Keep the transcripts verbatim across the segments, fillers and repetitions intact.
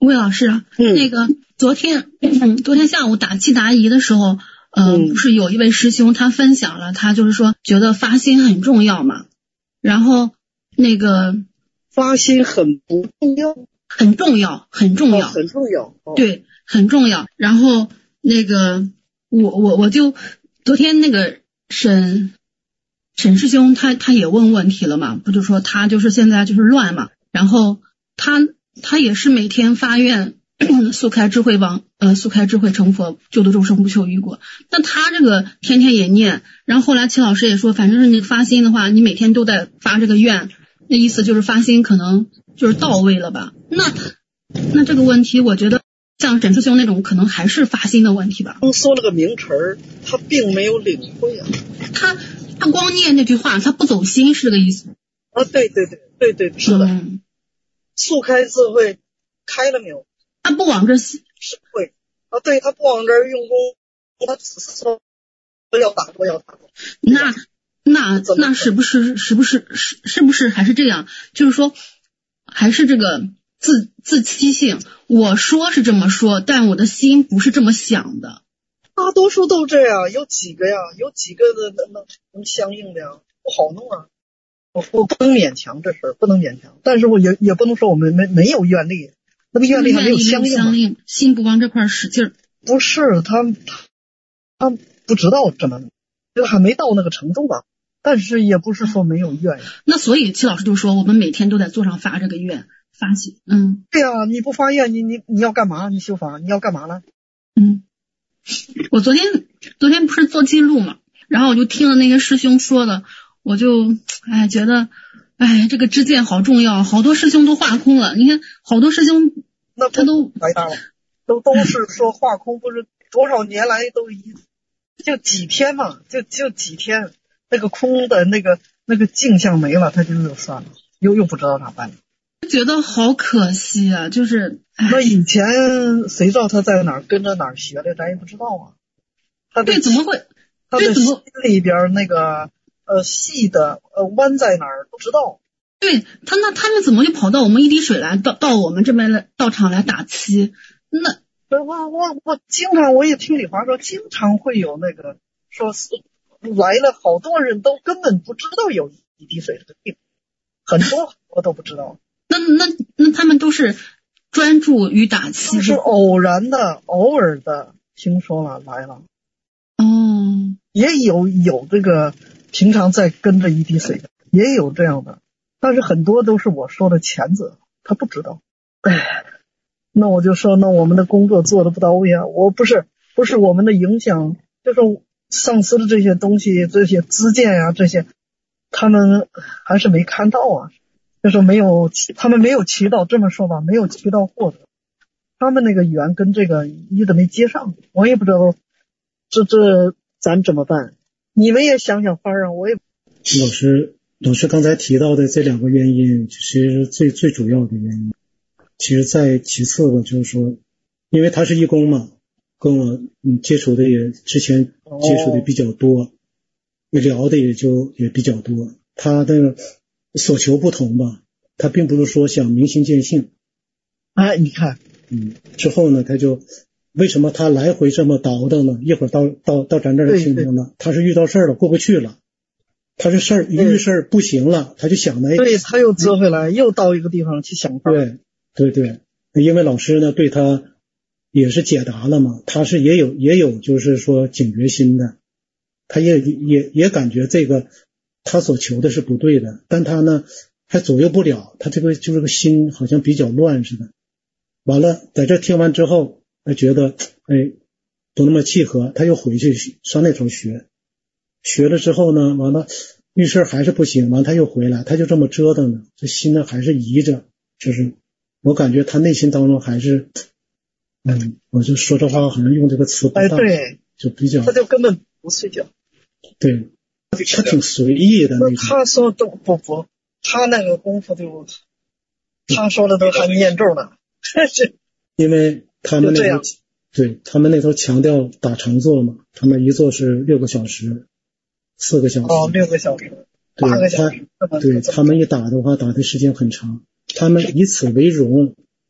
魏老师啊， 嗯， 那个昨天、嗯、昨天下午打七答疑的时候，呃， 嗯不是有一位师兄他分享了，他就是说觉得发心很重要嘛，然后那个发心很不重要， 很重要，很重要， 哦、很重要，哦、 对，很重要。然后那个我我我就昨天那个沈沈师兄他他也问问题了嘛，不就说他就是现在就是乱嘛，然后他他也是每天发愿速开智慧王呃速开智慧成佛，救度众生不求于果。那他这个天天也念，然后后来齐老师也说，反正是你发心的话，你每天都在发这个愿，那意思就是发心可能就是到位了吧？那那这个问题，我觉得像沈师兄那种，可能还是发心的问题吧。 说了个名词儿，他并没有领会啊。 他他光念那句话，他不走心，是这个意思。 啊，对对对对对，是的。 嗯、 速开智慧开了没有？ 他不往这是会啊，对他不往这儿用功，他只是说不要打过要打过。 那那那是不是是不是是是不是还是这样？就是说，还是这个自自欺性。我说是这么说，但我的心不是这么想的。 大多数都这样，有几个呀？有几个的能能能相应的呀？不好弄啊！我我不能勉强这事儿，不能勉强。但是我也也不能说我们没没有愿力。那个愿力还没有相应嘛， 应心不往这块使劲儿。 不是他他他不知道这么，就还没到那个程度吧。但是也不是说没有愿。 那所以齐老师就说，我们每天都在座上发这个愿，发起。嗯， 对啊，你不发愿，你你你要干嘛？你修法你要干嘛呢？ 嗯，我昨天昨天不是做记录嘛，然后我就听了那些师兄说的，我就哎觉得。哎，这个知见好重要，好多师兄都化空了。你看，好多师兄那他都白搭了，都都是说化空，不是多少年来都一就几天嘛，就就几天，那个空的那个那个镜像没了，他就又算了，又又不知道咋办了。 觉得好可惜啊，就是那以前谁知道他在哪儿跟着哪儿学的，咱也不知道啊。他对，怎么会？ 他的心里边那个。呃，细的呃弯在哪儿不知道。 对他，那他们怎么就跑到我们一滴水来，到到我们这边来道场来打七？那我我我经常我也听李华说，经常会有那个说是来了好多人都根本不知道有一滴水这个地方，很多我都不知道。 那那那他们都是专注于打七， 是偶然的、偶尔的听说了来了。 哦， 也有有这个。平常在跟着一滴水的也有这样的，但是很多都是我说的前者，他不知道。哎，那我就说，那我们的工作做的不到位啊！我不是不是我们的影响，就是上司的这些东西，这些资建呀、啊，这些他们还是没看到啊，就是没有他们没有祈祷，这么说吧，没有祈祷获得，他们那个缘跟这个一直没接上，我也不知道这这咱怎么办。你们也想想法啊，我也。 老师，老师刚才提到的这两个原因，其实最最主要的原因，其实在其次吧，就是说，因为他是义工嘛，跟我嗯接触的也之前接触的比较多，哦、聊的也就也比较多。他的所求不同吧，他并不是说想明心见性。 哎，你看， 嗯，之后呢，他就。为什么他来回这么倒腾呢？一会儿到到到咱这儿来听听呢？他是遇到事儿了，过不去了。他是事儿遇事儿不行了，他就想来。 对，他又折回来，又到一个地方去想法。 对对对，因为老师呢对他也是解答了嘛，他是也有也有就是说警觉心的，他也也也感觉这个他所求的是不对的，但他呢还左右不了，他这个就是个心好像比较乱似的。完了，在这听完之后。他觉得哎都那么契合，他又回去上那头学，学了之后呢，完了遇事还是不行，完了他又回来，他就这么折腾呢，这心呢还是疑着，就是我感觉他内心当中还是，嗯，我就说这话好像用这个词不当， 哎对， 就比较， 他就根本不睡觉， 对，他挺随意的那种。 他说都不不，他那个功夫就，他说的都还念咒呢，是因为。他们那头对他们那头强调打长坐嘛，他们一坐是六个小时、四个小时。 哦，六个小时、八个小时。 对，他们一打的话，打的时间很长。他们以此为荣，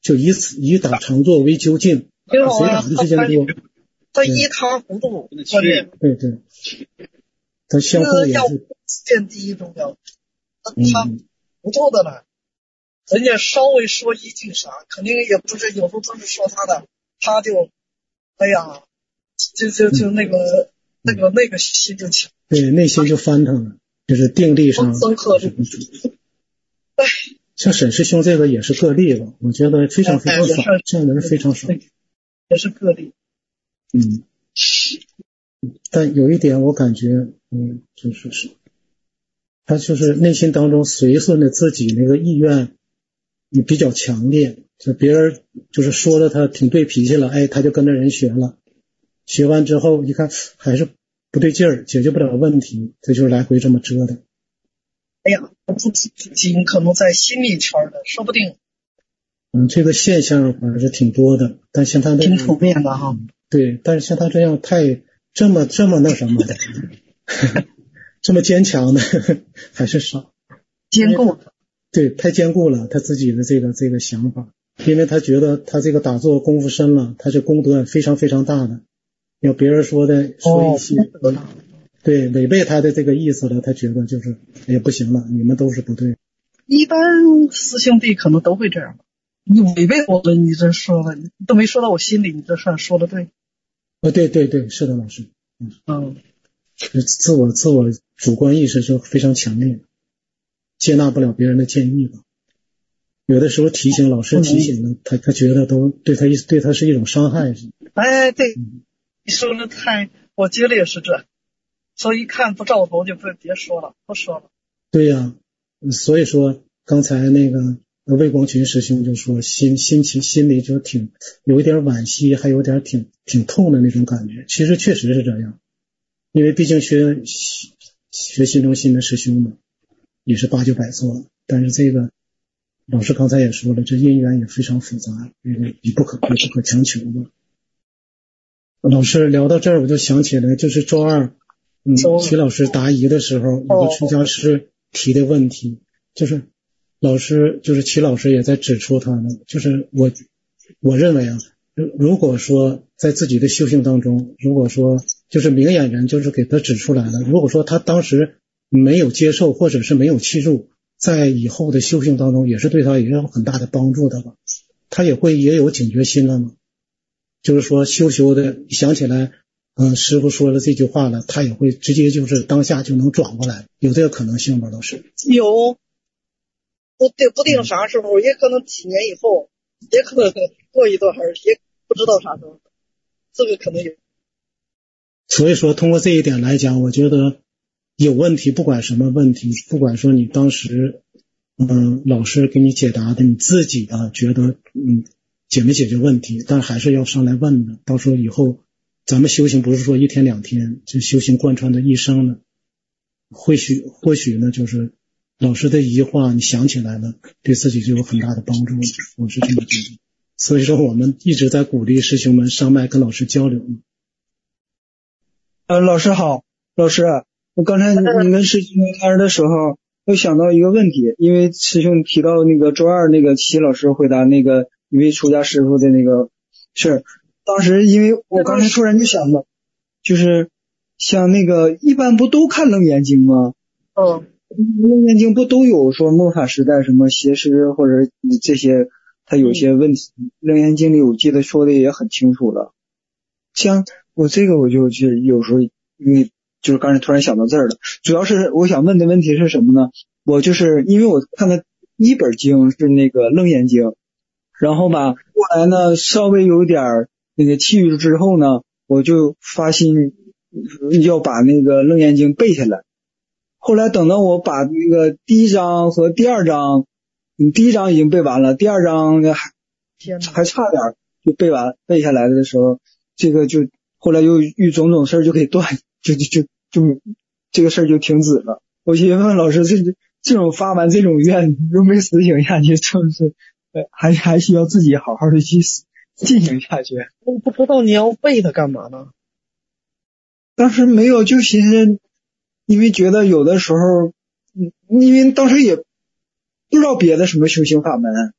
就以此以打常坐为究竟，谁打的时间多， 他一塌糊涂， 对对，他相互也是见第一重要，他糊涂的了，人家稍微说一句啥，肯定也不是有时候都是说他的，他就哎呀，就就就那个、嗯、那个那个心就强， 对，内心就翻腾了，就是定力上深刻住。哎， 像沈师兄这个也是个例吧，我觉得非常非常少，这样的人非常少， 也是个例。 嗯，但有一点我感觉，嗯，就是是，他就是内心当中随顺着自己那个意愿，也比较强烈，就别人就是说了他挺对脾气了，哎，他就跟着人学了，学完之后一看还是不对劲儿，解决不了问题，他就来回这么折腾。 哎呀，不仅可能在心理圈的，说不定。 嗯，这个现象反正是挺多的，但像他这挺普遍的哈。 对，但是像他这样太这么这么那什么的，这么坚强的还是少。 坚固。 对，太坚固了他自己的这个这个想法，因为他觉得他这个打坐功夫深了，他这功德非常非常大的，要别人说的说一些。哦，对，违背他的这个意思了，他觉得就是也不行了，你们都是不对。 一般师兄弟可能都会这样，你违背我的，你这说了，你都没说到我心里，你这算说的对。 哦，对对对，是的，老师。嗯， 嗯， 自我自我主观意识就非常强烈，接纳不了别人的建议吧。有的时候提醒老师提醒了，嗯、他他觉得都对他一对他是一种伤害。 哎，对，嗯、你说的太，我觉得也是这。所以一看不照头就不别说了，不说了。 对呀、啊，所以说刚才那个魏光群师兄就说心心情心里就挺有一点惋惜，还有点挺挺痛的那种感觉。其实确实是这样，因为毕竟学学心中心的师兄们也是八九百座，但是这个老师刚才也说了，这因缘也非常复杂，也不可也不可强求吧。老师聊到这儿，我就想起来，就是周二。嗯，齐老师答疑的时候，有个出家师提的问题，就是老师就是齐老师也在指出他呢，就是我我认为啊，如果说在自己的修行当中，如果说就是明眼人就是给他指出来了，如果说他当时没有接受或者是没有契入，在以后的修行当中也是对他也有很大的帮助的吧，他也会也有警觉心了吗？就是说修修的想起来。嗯，师傅说了这句话了，他也会直接就是当下就能转过来，有这个可能性吗？老师？ 有，不定不定啥时候，也可能几年以后，也可能过一段，也不知道啥时候，这个可能有。 所以说，通过这一点来讲，我觉得有问题，不管什么问题，不管说你当时，嗯，老师给你解答的，你自己啊觉得嗯解没解决问题，但还是要上来问的，到时候以后。咱们修行不是说一天两天，这修行贯穿的一生呢。或许或许呢，就是老师的一句话，你想起来了，对自己就有很大的帮助。我是这么觉得。所以说，我们一直在鼓励师兄们上麦跟老师交流嘛。 呃，老师好，老师，我刚才你跟师兄聊天的时候，我想到一个问题，因为师兄提到那个周二那个齐老师回答那个一位出家师傅的那个事。当时因为我刚才突然就想到，就是像那个一般不都看楞严经吗？ 嗯， 楞严经不都有说末法时代什么邪师或者这些，他有些问题，楞严经里我记得说的也很清楚了。像我这个我就就有时候因为就是刚才突然想到这儿了，主要是我想问的问题是什么呢？我就是因为我看的一本经是那个楞严经，然后吧后来呢稍微有点那个气郁之后呢，我就发心要把那个楞严经背下来。后来等到我把那个第一章和第二章，第一章已经背完了，第二章还还差点就背完背下来的时候，这个就后来又遇种种事儿就给断，就就就就这个事儿就停止了。我就问老师，这这种发完这种愿又没实行下去，是不是还还需要自己好好的去进行下去？ 我不知道你要背它干嘛呢？ 当时没有，就寻思，因为觉得有的时候，因为当时也不知道别的什么修行法门，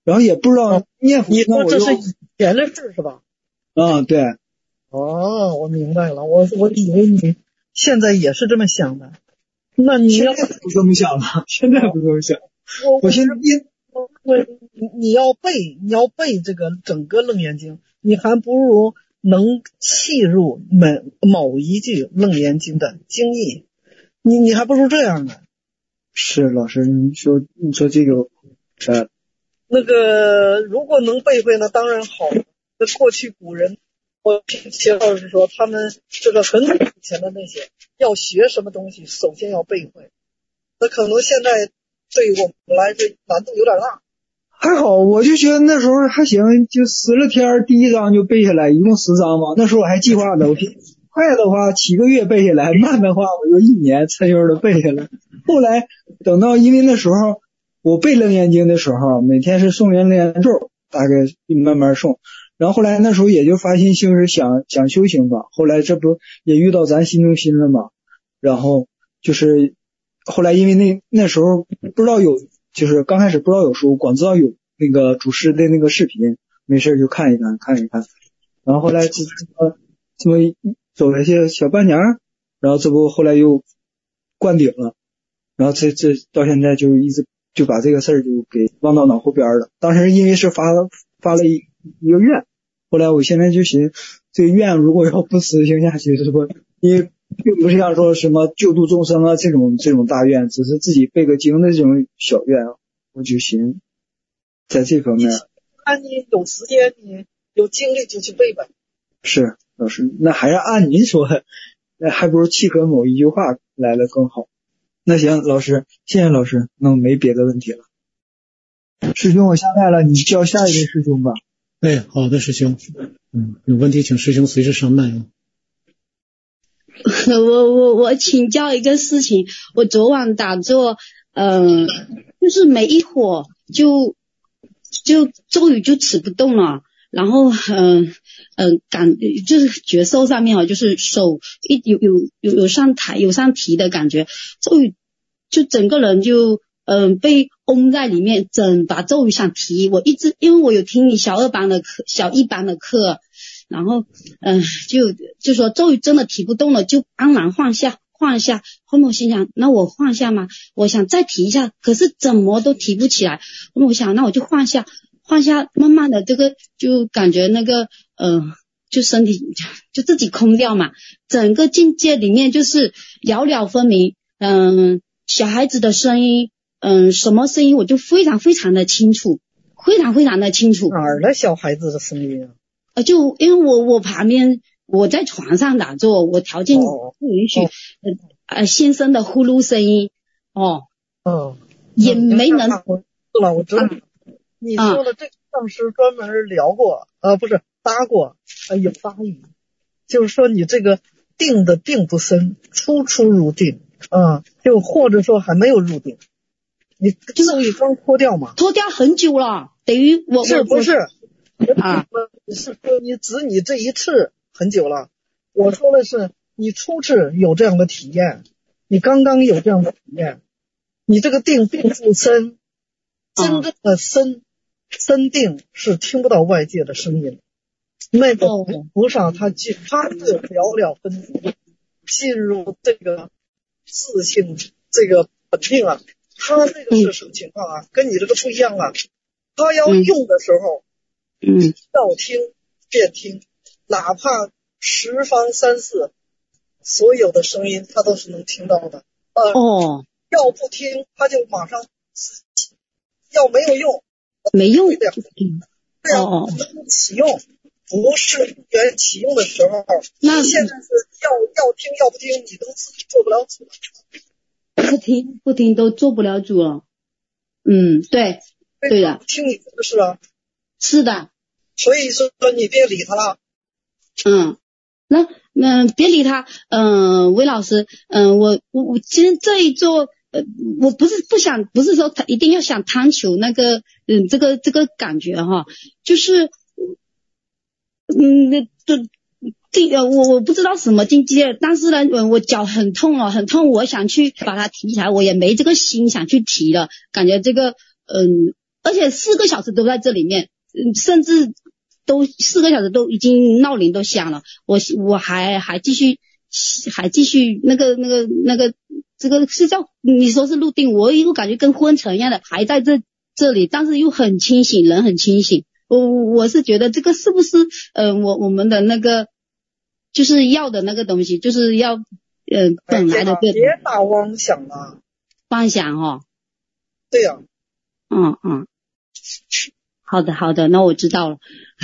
然后也不知道念佛。 你说这是以前的事是吧？ 啊，对。 哦，我明白了，我我以为你现在也是这么想的。那你要现在不这么想了，现在不这么想。 我我现在我你你要背你要背这个整个楞严经，你还不如能契入某某一句楞严经的经义，你你还不如这样呢。 是老师，你说你说这个呃那个如果能背会那当然好。那过去古人，我听齐老师说，他们这个很久以前的那些要学什么东西，首先要背会。那可能现在对于我们来说难度有点大。 还好，我就觉得那时候还行，就十来天第一章就背下来，一共十章嘛。那时候我还计划的，我快的话几个月背下来，慢的话我就一年呲溜的背下来。后来等到因为那时候我背楞严经的时候，每天是诵念楞严咒，大概慢慢诵。然后后来那时候也就发心就是想想修行吧。后来这不也遇到咱心中心了嘛。然后就是后来因为那那时候不知道有。就是刚开始不知道有书，光知道有那个主师的那个视频，没事就看一看看一看。然后后来这这这么走了些小半年，然后这不后来又灌顶了，然后这这到现在就一直就把这个事儿就给忘到脑后边了。当时因为是发发了一一个愿，后来我现在就寻思这个愿如果要不实行下去，是不因为并不是像说什么救度众生啊这种这种大愿，只是自己背个经的这种小愿，我就寻在这方面。 那你有时间，你有精力就去背呗。 是老师，那还是按您说的，那还不如契合某一句话来了更好。那行，老师，谢谢老师，那没别的问题了。师兄，我下麦了，你叫下一位师兄吧。 哎，好的，师兄，嗯，有问题请师兄随时上麦啊。 我我我请教一个事情，我昨晚打坐，嗯、呃，就是没一会儿就就咒语就持不动了，然后嗯嗯、呃呃、感就是觉受上面啊，就是手一有有有有上抬有上提的感觉，咒语就整个人就嗯、呃、被嗡在里面，整把咒语想提，我一直因为我有听你小二班的课小一班的课。然后，嗯、呃，就就说咒语真的提不动了，就安然放下，放下。后面我心想，那我放下吗？我想再提一下，可是怎么都提不起来。后面我想，那我就放下，放下，慢慢的这个就感觉那个，嗯、呃，就身体就自己空掉嘛。整个境界里面就是了了分明，嗯、呃，小孩子的声音，嗯、呃，什么声音我就非常非常的清楚，非常非常的清楚。 哪儿的小孩子的声音啊？ 呃，就因为我我旁边我在床上打坐，我条件不允许，哦、呃呃先生的呼噜声音，哦， 哦， 也没能。 是了，我知道。嗯、你说的这个上师专门聊过，呃，不是搭过，呃，有发语，就是说你这个定的并不深，初初入定啊、嗯，就或者说还没有入定，你咒语刚脱掉嘛？ 脱掉很久了，等于我是不是？ 啊， 你是说你指你这一次很久了？我说的是你初次有这样的体验，你刚刚有这样的体验，你这个定并不深，真正的深、啊、深定是听不到外界的声音。那个菩萨他进，他是了了分明，进入这个自性这个本定啊，他这个是什么情况啊？跟你这个不一样啊，他要用的时候。 嗯， 要听便听，哪怕十方三世所有的声音他都是能听到的。呃， 哦， 要不听他就马上自己，要没有用， 没用， 这样，这样能启用，不是原启用的时候， 那你现在是要要听要不听，你都自己做不了主。 不听不听都做不了主了。嗯，对，对的， 听你的事啊， 是的。 所以说你别理他了。 嗯，那嗯、呃，别理他。嗯、呃，韦老师，嗯、呃，我我我其实这一座，呃，我不是不想，不是说他一定要想贪求那个，嗯，这个这个感觉哈，就是，嗯，那这这个我我不知道什么境界，但是呢，我我脚很痛了，很痛，我想去把它提起来，我也没这个心想去提了，感觉这个，嗯。 而且四个小时都在这里面，甚至都四个小时都已经闹铃都响了，我我还还继续还继续那个那个那个这个是叫你说是入定，我又感觉跟昏沉一样的，还在这这里，但是又很清醒，人很清醒。我我是觉得这个是不是呃我我们的那个就是要的那个东西，就是要呃本来的别打妄想了， 妄想哦。 对呀、啊。 嗯嗯，好的好的，那我知道了。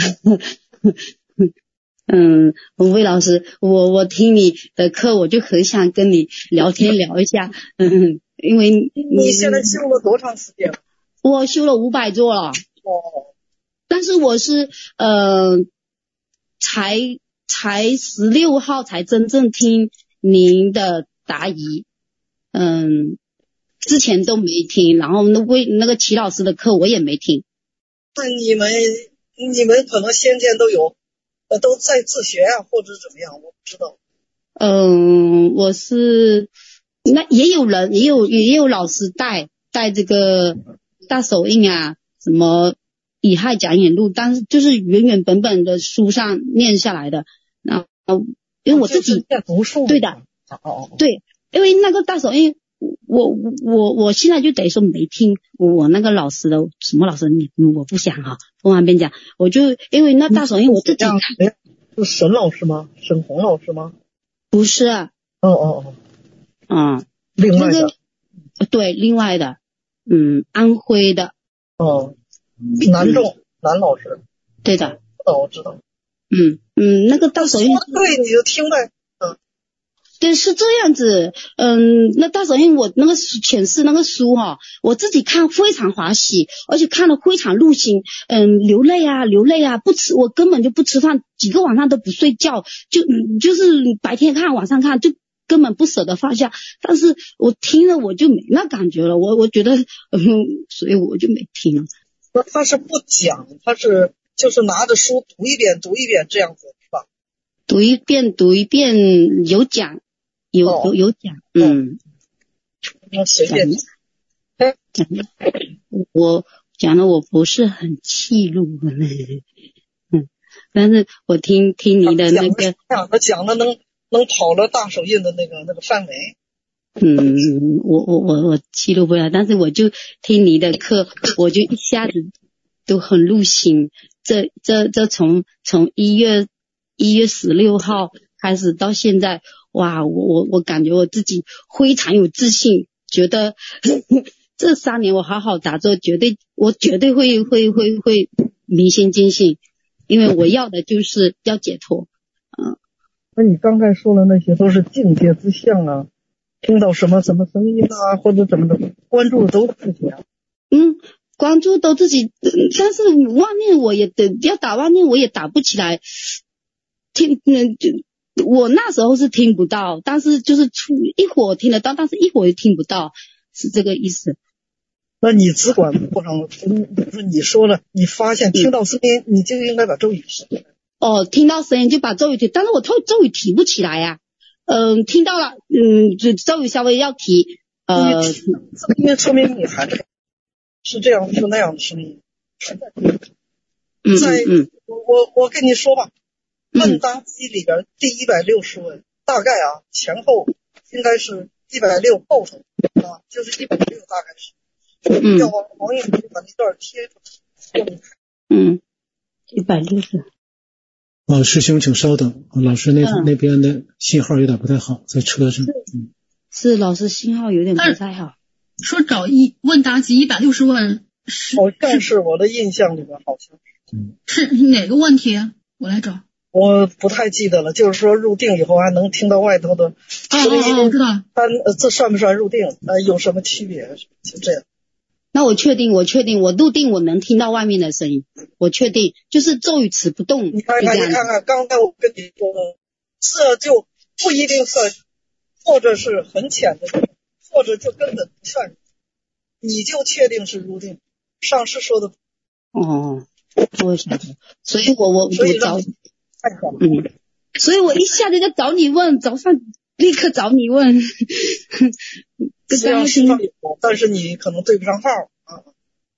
嗯，魏老师，我我听你的课，我就很想跟你聊天聊一下。嗯，因为你你现在修了多长时间？ 我修了五百座了。 哦。 但是我是呃才才十六号才真正听您的答疑，嗯，之前都没听，然后那魏那个齐老师的课我也没听。 那你们你们可能先前都有呃都在自学啊，或者怎么样，我不知道。 嗯，我是那也有人也有也有老师带带这个大手印啊，什么乙亥讲演录，但是就是原原本本的书上念下来的。然后因为我自己在读书， 对的， 哦， 对，因为那个大手印，我我我现在就等于说没听我那个老师的什么老师，你我不想哈，不方便讲，我就因为那大手印我自己看。 是沈老师吗？沈红老师吗？ 不是。哦哦哦。 嗯， 另外的。 那个、对，另外的，嗯，安徽的。 哦。南仲、嗯、南老师。 对的。 知道，我知道。 嗯嗯，那个大手印。 对，你就听呗。嗯。 对，是这样子。嗯，那大手印我那个诠释那个书哈、哦，我自己看非常欢喜，而且看了非常入心。嗯，流泪啊，流泪啊，不吃，我根本就不吃饭，几个晚上都不睡觉，就就是白天看，晚上看，就根本不舍得放下。但是我听了我就没那感觉了，我我觉得，嗯，所以我就没听了。 那他是不讲，他是就是拿着书读一遍读一遍这样子是吧？ 读一遍读一遍有讲，有、哦、有有讲，嗯。 那随便。哎， 我讲的我不是很记录的呢，嗯，但是我听听你的那个讲的讲的能能跑了大手印的那个那个范围。 嗯，我我我我记录不了，但是我就听你的课，我就一下子都很入心。这这这从从一月一月十六号开始到现在，哇，我我我感觉我自己非常有自信，觉得呵呵这三年我好好打坐，绝对我绝对会会会会明心见性，因为我要的就是要解脱。嗯， 那你刚才说的那些都是境界之相啊。听到什么什么声音啊，或者怎么的，关注的都是自己啊。 嗯，关注都自己，但是妄念我也得要打妄念，我也打不起来。听，嗯，就我那时候是听不到，但是就是出一会儿听得到，但是一会儿又听不到，是这个意思。 那你只管过上，就是你说了，你发现听到声音，嗯、你就应该把咒语提。 哦，听到声音就把咒语提，但是我咒咒语提不起来呀、啊。嗯，听到了，嗯，就咒语稍微要提，呃， 因为说明你还是是这样是那样的声音。 嗯在嗯， 我我跟你说吧，问答题里边第一百六十问，大概啊前后应该是一百六后头啊，就是一百六大概是。 嗯。 要往王一把那段贴出。 嗯，一百六十。 啊，师兄，请稍等，老师那、嗯、那边的信号有点不太好，在车上。 是，嗯、是老师信号有点不太好。 说找一问答集一百六十问是， 好像是我的印象里面好像是是哪个问题啊？我来找。 我不太记得了，就是说入定以后还能听到外头的声音， 哦哦，知道。 它这算不算入定？呃，有什么区别？就这样。 那我确定，我确定，我入定我能听到外面的声音，我确定，就是咒语词不动。 你看看，你看看，刚才我跟你说的，这就不一定算，或者是很浅的，或者就根本不算，你就确定是入定。上师说的。 哦，我晓得，所以我我我找，嗯，所以我一下子就找你问，早上立刻找你问。 虽然是有，但是你可能对不上号啊。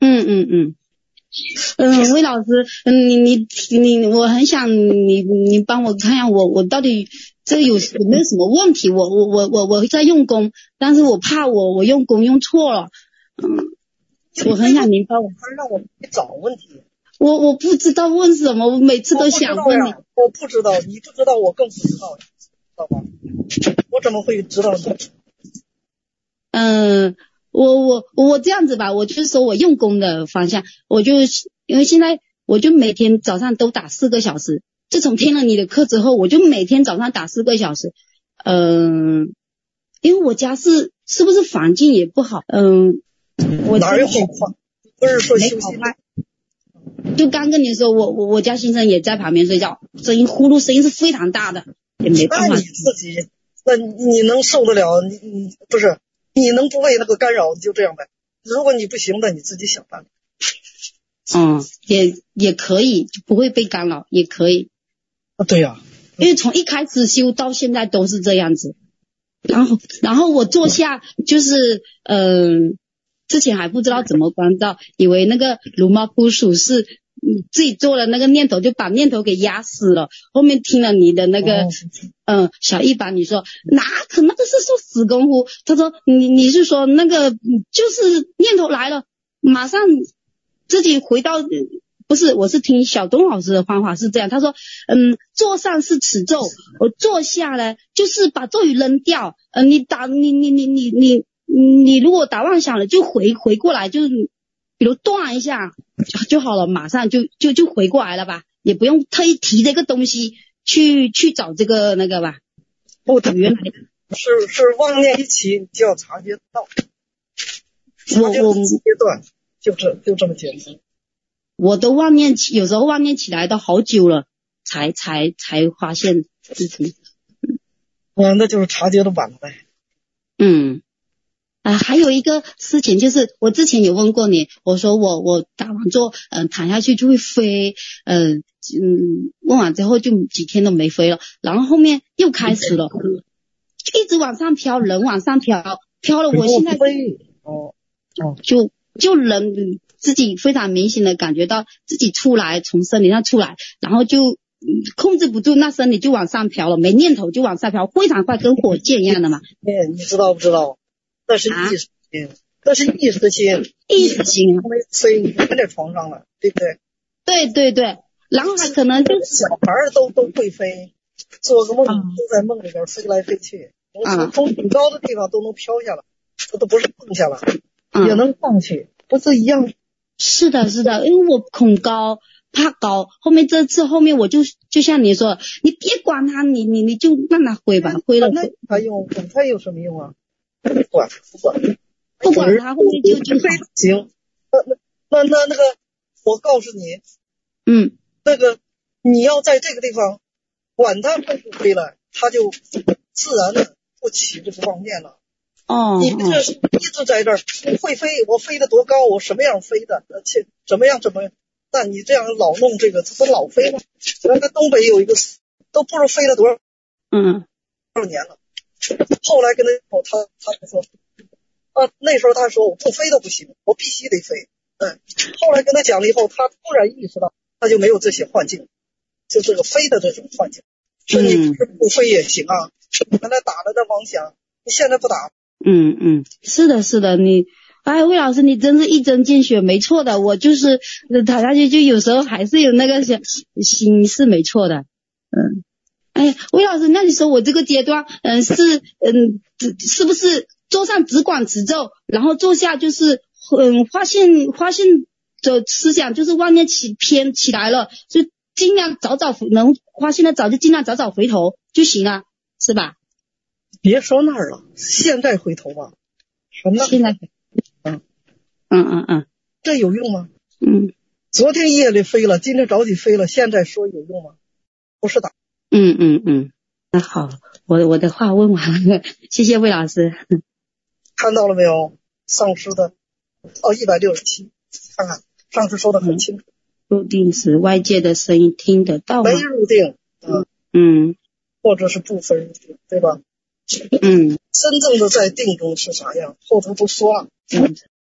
嗯嗯嗯。嗯，魏老师，嗯，你你你，我很想你你帮我看一下我我到底这有有没有什么问题？我我我我我在用功，但是我怕我我用功用错了，嗯，我很想您帮我。 还让我去找问题。 我我不知道问什么，我每次都想问你。 我不知道，你不知道，我更不知道，知道吧？我怎么会知道呢？ 嗯。我我我这样子吧，我就是说我用功的方向，我就因为现在我就每天早上都打四个小时，自从听了你的课之后，我就每天早上打四个小时。嗯，因为我家是是不是环境也不好？嗯，我哪有好坏？不是说休息坏。就刚跟你说，我我我家先生也在旁边睡觉，声音呼噜声音是非常大的，也没办法。 那你自己，那你能受得了？你你不是？你能不被那个干扰，你就这样呗。如果你不行的，你自己想办法。 嗯，也也可以，就不会被干扰，也可以。 啊，对呀、啊， 因为从一开始修到现在都是这样子。然后，然后我坐下就是，嗯、呃，之前还不知道怎么关照，以为那个如毛捕鼠是你自己做了那个念头，就把念头给压死了。后面听了你的那个，嗯、呃，小一版，你说哪可那个是说死功夫？他说你你是说那个就是念头来了，马上自己回到，不是，我是听小东老师的方法是这样，他说，嗯，坐上是持咒，我坐下呢就是把咒语扔掉，呃，你打你你你你你你如果打妄想了，就回回过来，就比如断一下就就好了，马上就就就回过来了吧，也不用特意提这个东西去去找这个那个吧。 不， 原来是是妄念一起，你就要察觉到， 我我阶段就这就这么简单。 我都妄念起，有时候妄念起来都好久了，才才才发现事情。 嗯，那就是察觉的晚了呗。 嗯。啊、呃，还有一个事情就是，我之前有问过你，我说我我打完坐，嗯、呃，躺下去就会飞，嗯、呃、嗯，问完之后就几天都没飞了，然后后面又开始了，一直往上飘，人往上飘，飘了，我现在哦哦， 就就人自己非常明显的感觉到自己出来，从身体上出来，然后就控制不住，那身体就往上飘了，没念头就往上飘，非常快，跟火箭一样的嘛。 哎，你知道不知道？那是意识心，啊、那是意识心， 意识心没飞，你在床上了，对不对？ 对对对，然后还可能就小孩都都会飞，做个梦、啊、都在梦里边飞来飞去，从从挺高的地方都能飘下来，这都不是蹦下来，啊、也能上去，不是一样？ 是的，是的，因为我恐高。怕高，后面这次后面我就就像你说，你别管他，你你你就让他飞吧，飞了那他用管他有什么用啊？不管不管不管他，后面就就好。 行，那那那那个，我告诉你， 嗯， 那个你要在这个地方，管他飞不飞了，他就自然的不起这个妄念了。 哦， 你这是一直在这儿，我会飞，我飞得多高，我什么样飞的，而且怎么样怎么样。那你这样老弄这个，这不老飞吗？那个东北有一个，都不知道飞了多少， 嗯， 多少年了。后来跟他他他他说，啊，那时候他说我不飞都不行，我必须得飞。嗯，后来跟他讲了以后，他突然意识到，他就没有这些幻境，就这个飞的这种幻境。说你不是不飞也行啊，你原来打了的妄想，你现在不打。 嗯嗯，是的，是的，你。哎，魏老师，你真是一针见血，没错的。我就是躺下去，就有时候还是有那个心是没错的。嗯，哎，魏老师，那你说我这个阶段，嗯，是嗯，是不是坐上只管持咒，然后坐下就是嗯，发现发现的思想就是妄念起偏起来了，就尽量早早能发现的早就尽量早早回头就行了，是吧？ 别说那儿了，现在回头吧。什么？ 现在。 嗯嗯嗯嗯， 这有用吗？ 嗯， 昨天夜里飞了，今天早起飞了，现在说有用吗？不是的。 嗯嗯嗯，那好，我我的话问完了，谢谢魏老师。 看到了没有？上师的哦，一百六十七，看看上次说的很清楚。 嗯、入定时外界的声音听得到吗？ 没入定， 嗯嗯， 或者是不分入定，对吧？ 嗯， 真正的在定中是啥样？后头都说了。 嗯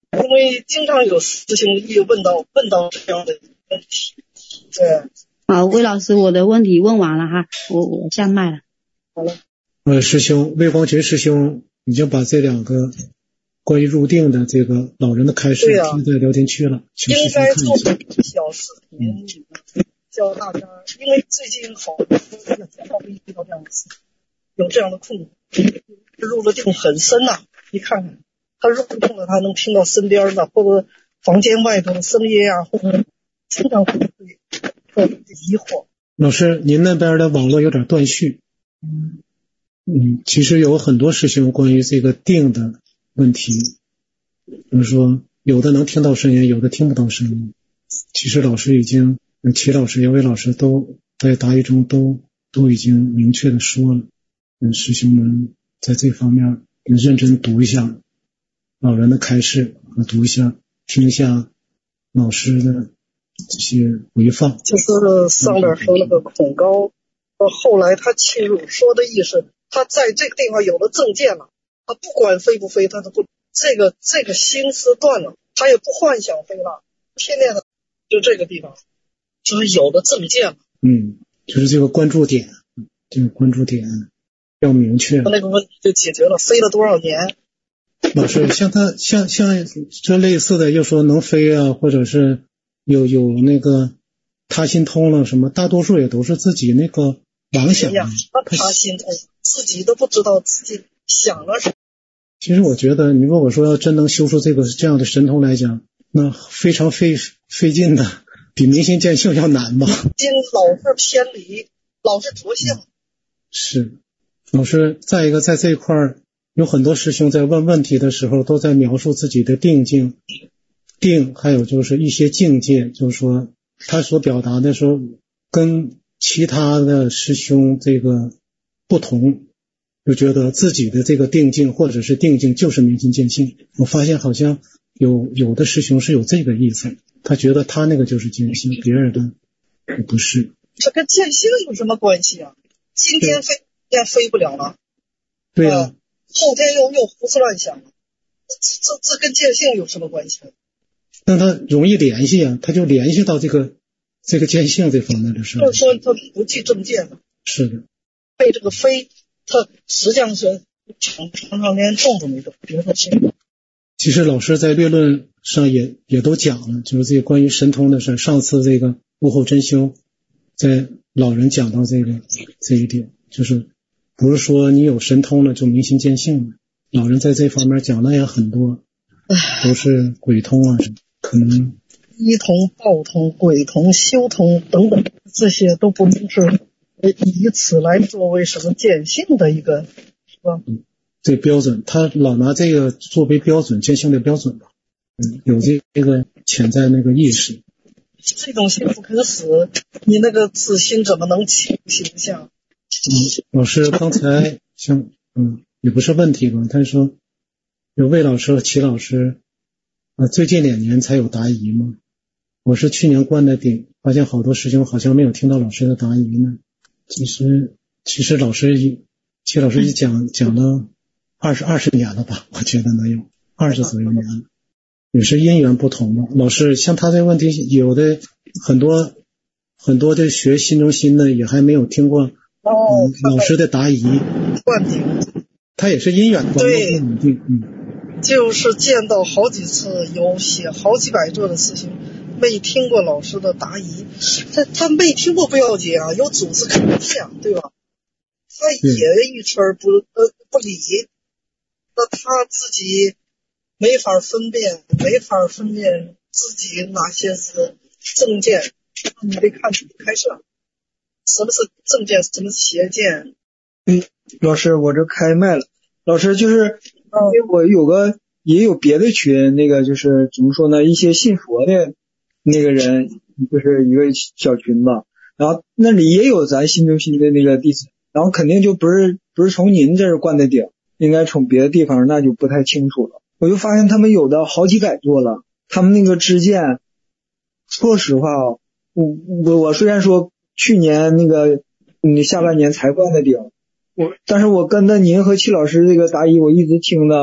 因为经常有师兄一问到问到这样的问题。对， 好，魏老师，我的问题问完了哈，我我下麦了。 好了。 呃，师兄魏光群师兄已经把这两个关于入定的这个老人的开示贴在聊天区了，请师应兄看一下。 该做成小视频教大家，因为最近好多人会遇到这样的事，有这样的困扰，入了定很深呐、啊，你看看他入定了，他能听到身边的或者房间外头的声音啊，或者经常会会疑惑。 老师，您那边的网络有点断续。嗯，其实有很多师兄关于这个定的问题，比如说有的能听到声音，有的听不到声音。其实老师已经，齐老师、姚伟老师都在答疑中都都已经明确的说了，嗯，师兄们在这方面认真读一下老人的开示，和读一下听一下老师的这些回放。 就是上面说那个恐高，后来他切入说的意思，他在这个地方有了正见了，他不管飞不飞，他都不这个这个心思断了，他也不幻想飞了，天天的就这个地方，就是有了正见了。 嗯，就是这个关注点，这个关注点要明确。 那个问题就解决了，飞了多少年？ 老师，像他像像这类似的，又说能飞啊，或者是有有那个他心通了什么，大多数也都是自己那个妄想的。 他他心通，自己都不知道自己想了什么。 其实我觉得，你如果说要真能修出这个这样的神通来讲，那非常费费劲的，比明心见性要难吧？ 心老是偏离，老是着相。 是，老师，再一个在这一块儿，有很多师兄在问问题的时候，都在描述自己的定境、定，还有就是一些境界，就是说他所表达的时候，跟其他的师兄这个不同。就觉得自己的这个定境或者是定境就是明心见性，我发现好像有有的师兄是有这个意思，他觉得他那个就是见性，别人的不是。 这跟见性有什么关系啊？今天飞，今天飞不了了， 对呀、啊呃， 后天又又胡思乱想了，这这这跟见性有什么关系？ 但他容易联系啊，他就联系到这个这个见性这方面的事。 就是说他不记正见了。 是的， 被这个飞。他实际上是长长长连动都没动，比如说这个。 其实老师在略论上也也都讲了，就是这个关于神通的事。上次这个悟后真修在老人讲到这个这一点，就是不是说你有神通了就明心见性了。老人在这方面讲的也很多，都是鬼通啊，可能一通、道通、鬼通、修通等等，这些都不能是。以此来作为什么见性的一个是吧？ 嗯，这标准，他老拿这个作为标准，见性的标准吧。嗯，有这个潜在那个意识。 这种心不可死，你那个自心怎么能起形象？ 嗯，老师刚才像嗯也不是问题吧？他说有魏老师和齐老师，呃，最近两年才有答疑吗？我是去年关的顶，发现好多师兄好像没有听到老师的答疑呢。其实，其实老师一，齐老师一讲讲了二十二十年了吧？我觉得能有二十左右年了，也是因缘不同嘛。老师像他这个问题，有的很多很多的学心中心的也还没有听过、 哦嗯、老师的答疑， 灌顶， 他也是因缘不稳定，嗯， 就是见到好几次有写好几百座的事情。没听过老师的答疑，他他没听过不要紧啊，有组织可见，对吧？他也一圈不呃不理，那他自己没法分辨，没法分辨自己哪些是正见，你得看怎么开示。什么是正见，什么是邪见？ 嗯，老师，我这开麦了。老师就是，因为我有个也有别的群，那个就是怎么说呢？一些信佛的。那个人就是一个小群吧，然后那里也有咱新中心的那个弟子，然后肯定就不是不是从您这儿灌的顶，应该从别的地方，那就不太清楚了。我就发现他们有的好几百座了，他们那个支见，说实话，我我我虽然说去年那个嗯下半年才灌的顶，我但是我跟着您和戚老师这个答疑，我一直听的，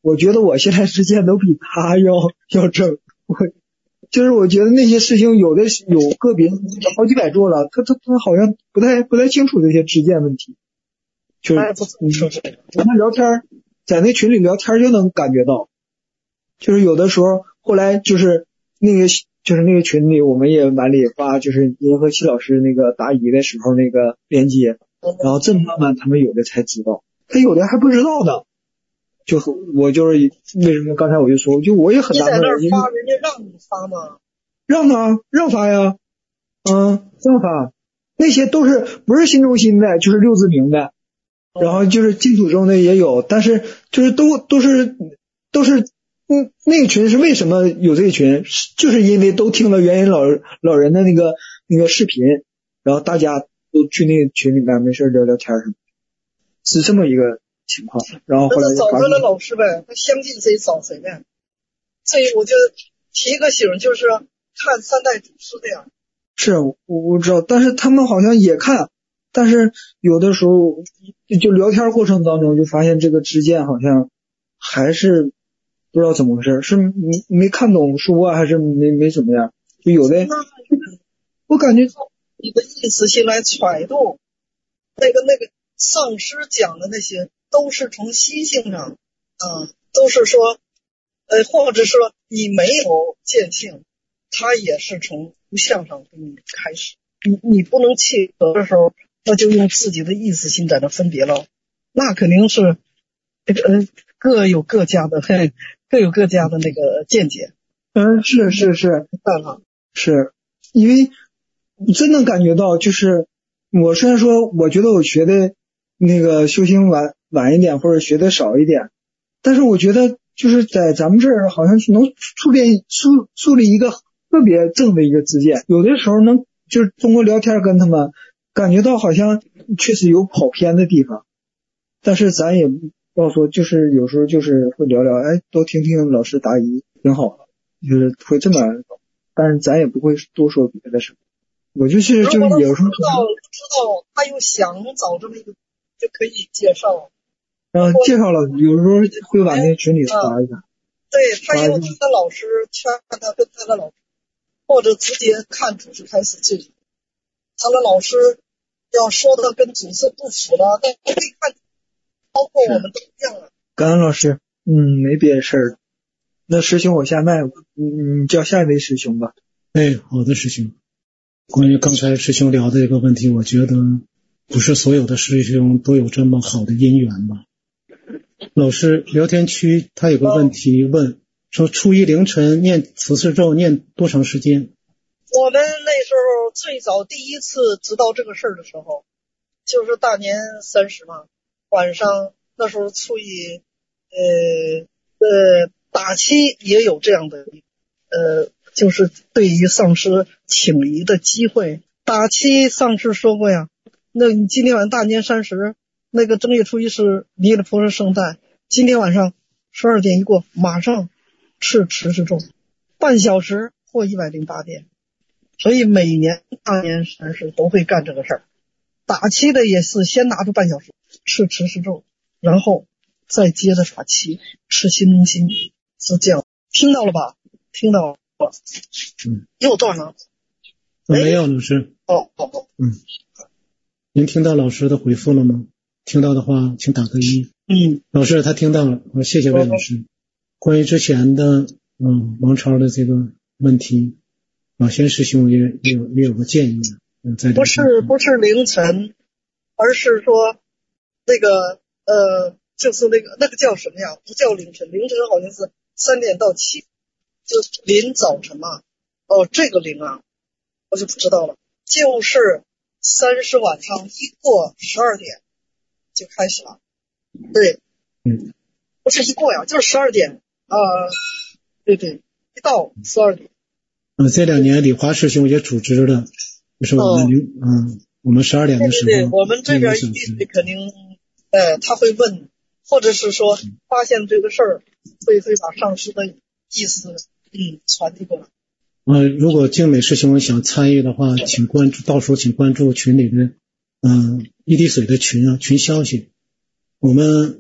我觉得我现在实践都比他要要正，我就是我觉得那些事情有的有个别好几百桌了，他他他好像不太不太清楚这些执剑问题，就是哎，不你说这个， 跟他聊天，在那群里聊天就能感觉到，就是有的时候后来就是那个就是那个群里我们也往里发，就是您和戚老师那个答疑的时候那个链接，然后这么慢慢他们有的才知道，他有的还不知道呢。就我就是为什么刚才我就说，就我也很纳闷， 你在那儿发，人家让你发吗？ 让他让发呀，嗯，让发，那些都是不是新中心的，就是六字明的，然后就是净土宗的也有，但是就是都都是都是，嗯，那个群是为什么有这个群，就是因为都听了元音老老人的那个那个视频，然后大家都去那个群里面没事聊聊天什么，是这么一个情况。然后后来找着了老师呗，他相信谁找谁呗。所以我就提个醒，就是看三代祖师的呀。 是我我知道，但是他们好像也看，但是有的时候就就聊天过程当中就发现这个知见好像还是不知道怎么回事，是没没看懂书啊，还是没没怎么样？就有的我感觉你的意思性来揣度，那个那个上师讲的那些都是从心性上，啊、嗯，都是说，呃，或者说你没有见性，他也是从不相上给你开始。你你不能契合的时候，那就用自己的意识心在那分别了，那肯定是这个呃各有各家的嘿，各有各家的那个见解。 嗯，是是是， 办法是因为你真能感觉到，就是我虽然说我觉得我学的那个修行晚晚一点，或者学的少一点，但是我觉得就是在咱们这儿好像是能树立树树立一个特别正的一个知见，有的时候能就是通过聊天跟他们感觉到好像确实有跑偏的地方，但是咱也不要说，就是有时候就是会聊聊，哎，多听听老师答疑挺好的，就是会这么，但是咱也不会多说别的什么。我就是就是有时候知道知道他又想找这么一个就可以介绍， 然后介绍了，有时候会往那群里发一下。 对，他有他的老师劝他跟他的老师，或者直接看祖师开始这里，他的老师要说的跟祖师不符的，但可以看，包括我们都一样了。 感恩老师，嗯，没别的事儿。那师兄我下麦，嗯，叫下一位师兄吧。 哎，好的师兄。关于刚才师兄聊的这个问题，我觉得不是所有的师兄都有这么好的姻缘吧。老师聊天区他有个问题问，说初一凌晨念慈氏咒念多长时间？ 我们那时候最早第一次知道这个事儿的时候，就是大年三十嘛，晚上那时候初一，呃呃打七也有这样的，呃，就是对于上师请离的机会。打七上师说过呀，那你今天晚上大年三十，那个正月初一是弥勒菩萨圣诞，今天晚上十二点一过，马上吃持世咒，半小时或一百零八遍。所以每年大年三十都会干这个事儿。打七的也是先拿出半小时吃持世咒，然后再接着打七吃心中心，是这样。听到了吧？听到了。 嗯， 又断了。 没有老师。 哦哦哦。 嗯，您听到老师的回复了吗？听到的话，请打个一。 嗯， 老师他听到了，我谢谢魏老师。关于之前的嗯王超的这个问题，老仙师兄也也有也有个建议。嗯，在不是不是凌晨，而是说那个呃，就是那个那个叫什么呀？不叫凌晨，凌晨好像是三点到七，就临早晨嘛。哦，这个临啊，我就不知道了。就是三十晚上一过十二点就开始了。对， 嗯， 不是一过呀，就是十二点啊、呃，对对，一到十二点。 嗯，这两年李华师兄也组织了，就是我们零、哦、嗯，我们十二点的时候， 对对对，我们这边一定肯定，呃，他会问，或者是说发现这个事儿，会会把上师的意思嗯传递过来。 呃，如果静美师兄想参与的话，请关注，到时候请关注群里的嗯一滴水的群啊，群消息。我们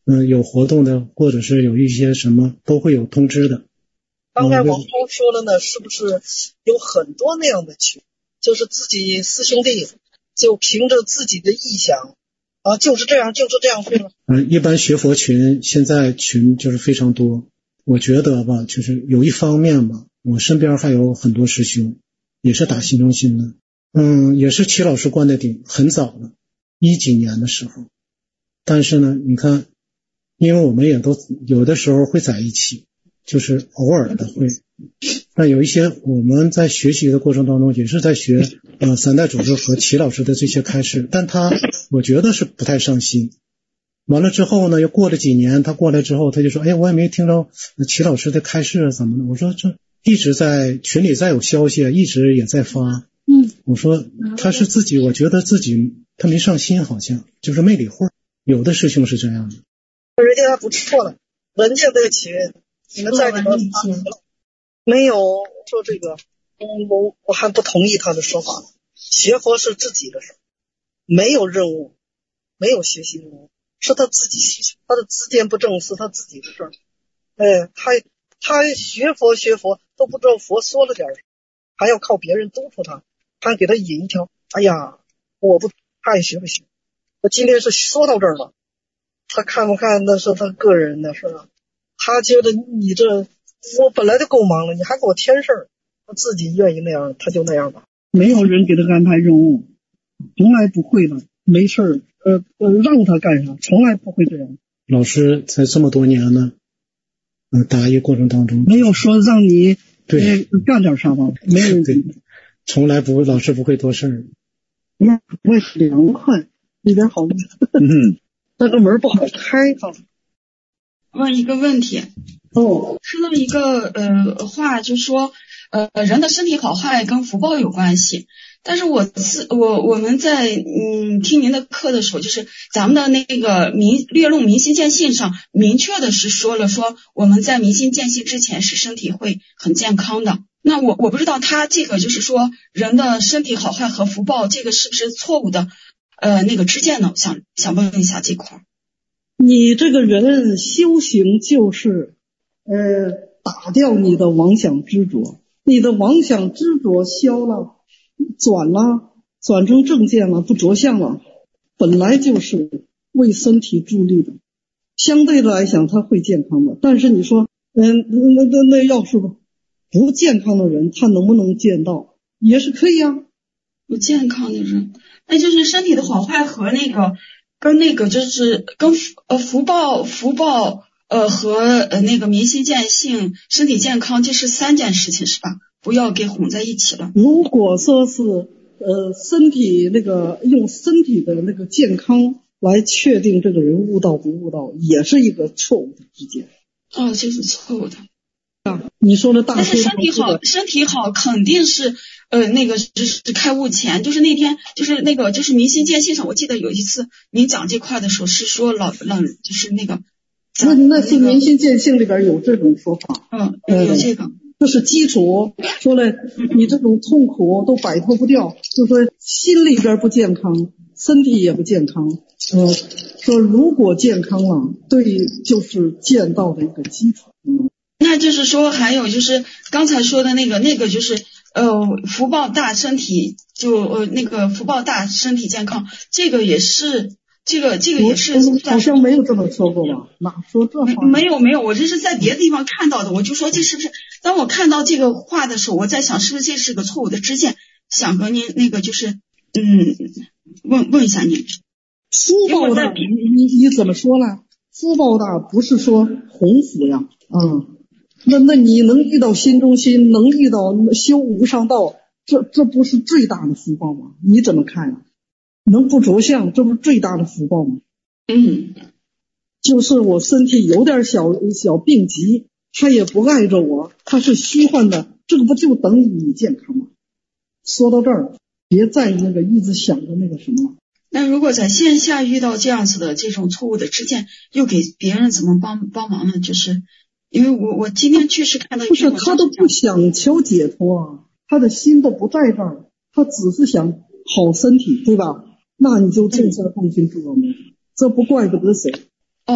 嗯、呃、有活动的，或者是有一些什么都会有通知的。 刚才王超说了呢，是不是有很多那样的群，就是自己四兄弟就凭着自己的臆想啊，就是这样就是这样做了。 嗯、呃，一般学佛群现在群就是非常多，我觉得吧，就是有一方面吧，我身边还有很多师兄也是打新中心的，嗯，也是齐老师关的顶，很早了，一几年的时候，但是呢，你看，因为我们也都有的时候会在一起。就是偶尔的会，但有一些我们在学习的过程当中也是在学呃三代祖师和齐老师的这些开示，但他我觉得是不太上心。完了之后呢，又过了几年，他过来之后他就说，哎，我也没听到齐老师的开示啊怎么的。我说这一直在群里再有消息，一直也在发。嗯，我说他是自己，我觉得自己他没上心，好像就是没理会。有的师兄是这样的， 人家不错了，人家的群你们在里面没有说这个，嗯，我我还不同意他的说法。学佛是自己的事，没有任务，没有学习任务，是他自己学，他的自见不正是他自己的事儿。哎，他他学佛学佛都不知道佛说了点儿，还要靠别人督促他，还给他引一条。哎呀，我不爱学不学，我今天是说到这儿了，他看不看那是他个人的事儿。他觉得你这我本来就够忙了，你还给我添事儿，他自己愿意那样他就那样吧，没有人给他安排任务，从来不会的，没事儿呃呃让他干啥，从来不会这样。 老师在这么多年呢呃答疑过程当中没有说让你对、呃、干点啥吧，没有人对，从来不会，老师不会多事儿。 那我也凉快一点好吗？嗯，那个门不好开啊。 问一个问题哦，看到一个呃话，就说呃人的身体好坏跟福报有关系，但是我自我我们在嗯听您的课的时候，就是咱们的那个明略论明心见性上明确的是说了，说我们在明心见性之前是身体会很健康的。那我我不知道他这个就是说人的身体好坏和福报这个是不是错误的呃那个知见呢？想想问一下这块。 你这个人修行就是呃打掉你的妄想执着，你的妄想执着消了，转了，转成正见了，不着相了，本来就是为身体助力的，相对的来讲他会健康的。但是你说嗯那那那要是不健康的人他能不能见到也是可以啊。 不健康的人那就是身体的好坏和那个跟那个就是跟呃福报福报呃和呃那个明心见性身体健康，这是三件事情是吧？不要给混在一起了。 如果说是呃身体那个用身体的那个健康来确定这个人悟道不悟道，也是一个错误的知见。 哦，这是错误的。 啊，你说的大但是身体好，身体好肯定是呃那个就是开悟前，就是那天就是那个就是明心见性上，我记得有一次您讲这块的时候是说老老就是那个， 那那是明心见性里边有这种说法， 嗯，有这个， 这是基础。说了你这种痛苦都摆脱不掉，就说心里边不健康，身体也不健康。呃，说如果健康了，对，就是见道的一个基础。嗯。 那就是说还有就是刚才说的那个那个就是呃福报大身体就呃那个福报大身体健康，这个也是这个这个也是好像没有这么说过吧？哪说这话？ 没有没有，我这是在别的地方看到的，我就说这是不是当我看到这个话的时候，我在想是不是这是个错误的知见，想和您那个就是嗯问问一下您。 福报大，你你你怎么说呢？福报大不是说鸿福呀，嗯。那那你能遇到心中心，能遇到修无上道，这这不是最大的福报吗？你怎么看呀？能不着相，这不是最大的福报吗？ 嗯， 就是我身体有点小小病疾，他也不碍着我，他是虚幻的，这个不就等于你健康吗？说到这儿，别再那个一直想着那个什么了。 那如果在线下遇到这样子的这种错误的知见，又给别人怎么帮帮忙呢？就是因为我我今天确实看到一篇文章，不是他都不想求解脱啊，他的心都不在这儿，他只是想好身体，对吧？那你就正色共心助我们，这不怪不得谁。 哦哦哦，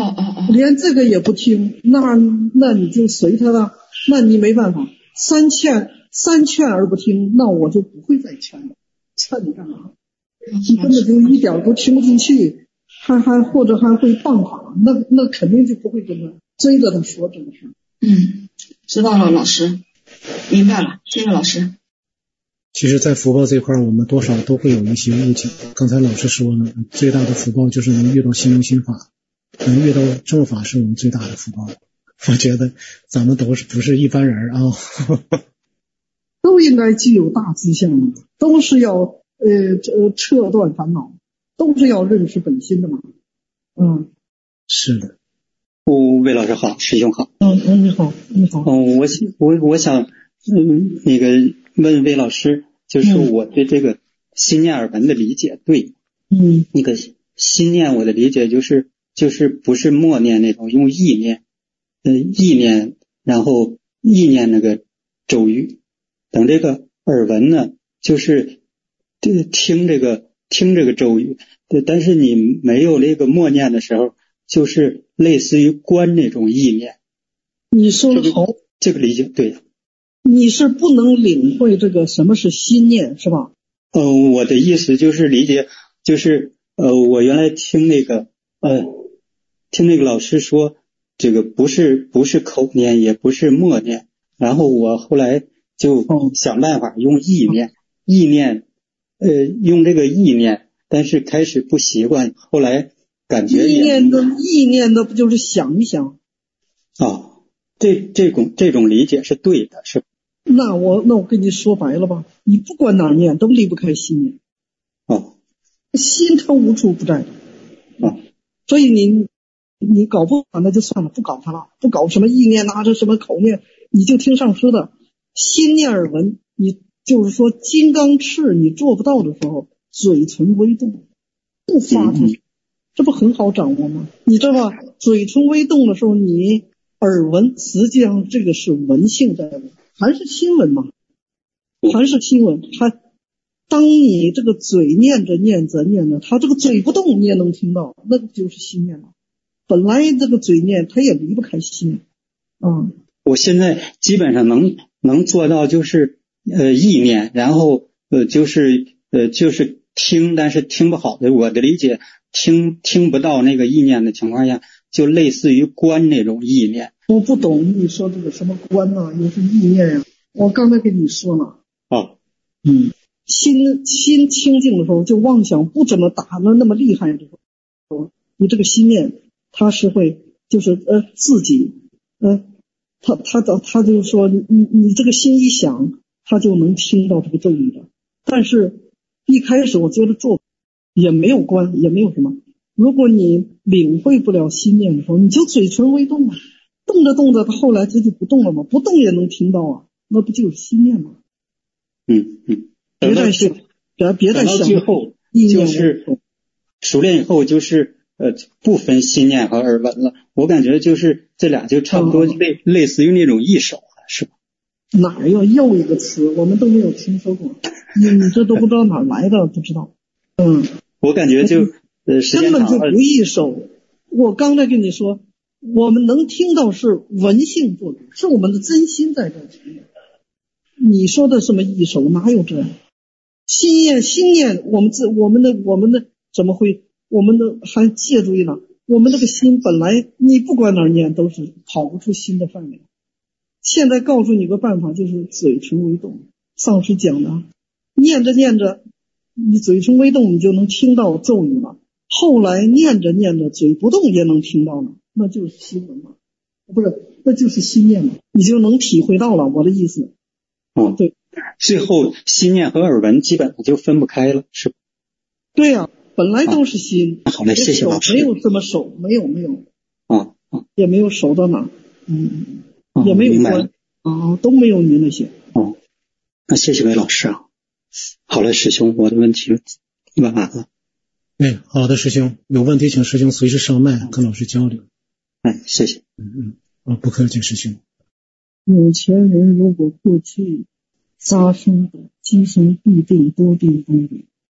连这个也不听，那那你就随他了，那你没办法，三劝三劝而不听，那我就不会再劝了，劝你干嘛？你根本就一点都听不进去，还还或者还会谤法，那那肯定就不会跟他追着他说这个事。 嗯，知道了，老师，明白了，谢谢老师。 其实，在福报这块，我们多少都会有一些误解。刚才老师说了，最大的福报就是能遇到心灵心法，能遇到正法是我们最大的福报。我觉得咱们都是不是一般人啊， 都应该具有大志向的，都是要呃呃撤断烦恼，都是要认识本心的嘛。嗯， 是的。 哦，魏老师好，师兄好。 嗯嗯，你好，你好。 嗯，我我我想嗯那个问魏老师，就是我对这个心念耳闻的理解，对， 嗯， 那个心念我的理解就是就是不是默念那种，用意念，呃意念，然后意念那个咒语。等这个耳闻呢，就是这个听这个听这个咒语，对，但是你没有那个默念的时候，就是类似于观那种意念。 你说的好， 这个理解对。 你是不能领会这个什么是心念，是吧？ 呃，我的意思就是理解，就是呃，我原来听那个呃，听那个老师说，这个不是不是口念，也不是默念，然后我后来就想办法用意念，意念，呃，用这个意念，但是开始不习惯，后来感觉意念的意念的不就是想一想？ 啊，这这种这种理解是对的，是。 那我那我跟你说白了吧，你不管哪念都离不开心念。 哦， 心它无处不在。 哦， 所以你你搞不好那就算了，不搞它了，不搞什么意念拿着什么口念，你就听上师的心念耳闻。你就是说金刚翅你做不到的时候，嘴唇微动不发出去，这不很好掌握吗？你知道吧？嘴唇微动的时候，你耳闻实际上这个是闻性在闻，还是心闻嘛？还是心闻。它当你这个嘴念着念着念着，它这个嘴不动你也能听到，那就是心念了。本来这个嘴念它也离不开心。嗯， 我现在基本上能能做到就是呃意念，然后呃就是呃就是听，但是听不好的，我的理解听听不到那个意念的情况下，就类似于观那种意念。 我不懂你说这个什么观啊，又是意念呀、啊。我刚才跟你说了。 哦， 嗯，心心清净的时候，就妄想不怎么打的那么厉害的时候，你这个心念它是会就是呃自己呃他他他他就说你你这个心一想，他就能听到这个咒语的。但是一开始我觉得做也没有关，也没有什么。如果你领会不了心念的时候，你就嘴唇微动啊，动着动着，他后来他就不动了嘛，不动也能听到啊，那不就是心念吗？ 嗯嗯， 别再想，别别再想。 最后就是熟练以后就是呃不分心念和耳闻了。我感觉就是这俩就差不多类、嗯、类似于那种一手了，是吧？ 哪有又一个词，我们都没有听说过，你你这都不知道哪来的，不知道。嗯， 我感觉就呃根本就不一手。我刚才跟你说，我们能听到是闻性作用，是我们的真心在这听。你说的什么一手，哪有这样？心念心念，我们这我们的我们的怎么会？我们的还借助于哪？我们这个心本来你不管哪儿念都是跑不出心的范围。现在告诉你个办法，就是嘴唇微动。上师讲的，念着念着，你嘴唇微动，你就能听到咒语了。后来念着念着，嘴不动也能听到了，那就是心闻了，不是，那就是心念了，你就能体会到了我的意思。 哦，对，最后心念和耳闻基本上就分不开了，是吧？ 对呀、啊，本来都是心。 啊、好嘞，谢谢老师。 没有这么手，没有没有。 啊啊， 也没有手到哪，嗯，啊、也没有关啊，都没有你那些。 哦，那谢谢魏老师啊。好嘞，师兄，我的问题问完了。 哎，好的，师兄，有问题请师兄随时上麦跟老师交流。 哎，谢谢。 嗯嗯，啊，不客气，师兄。 有钱人如果过去杀生的，今生必定多病多病。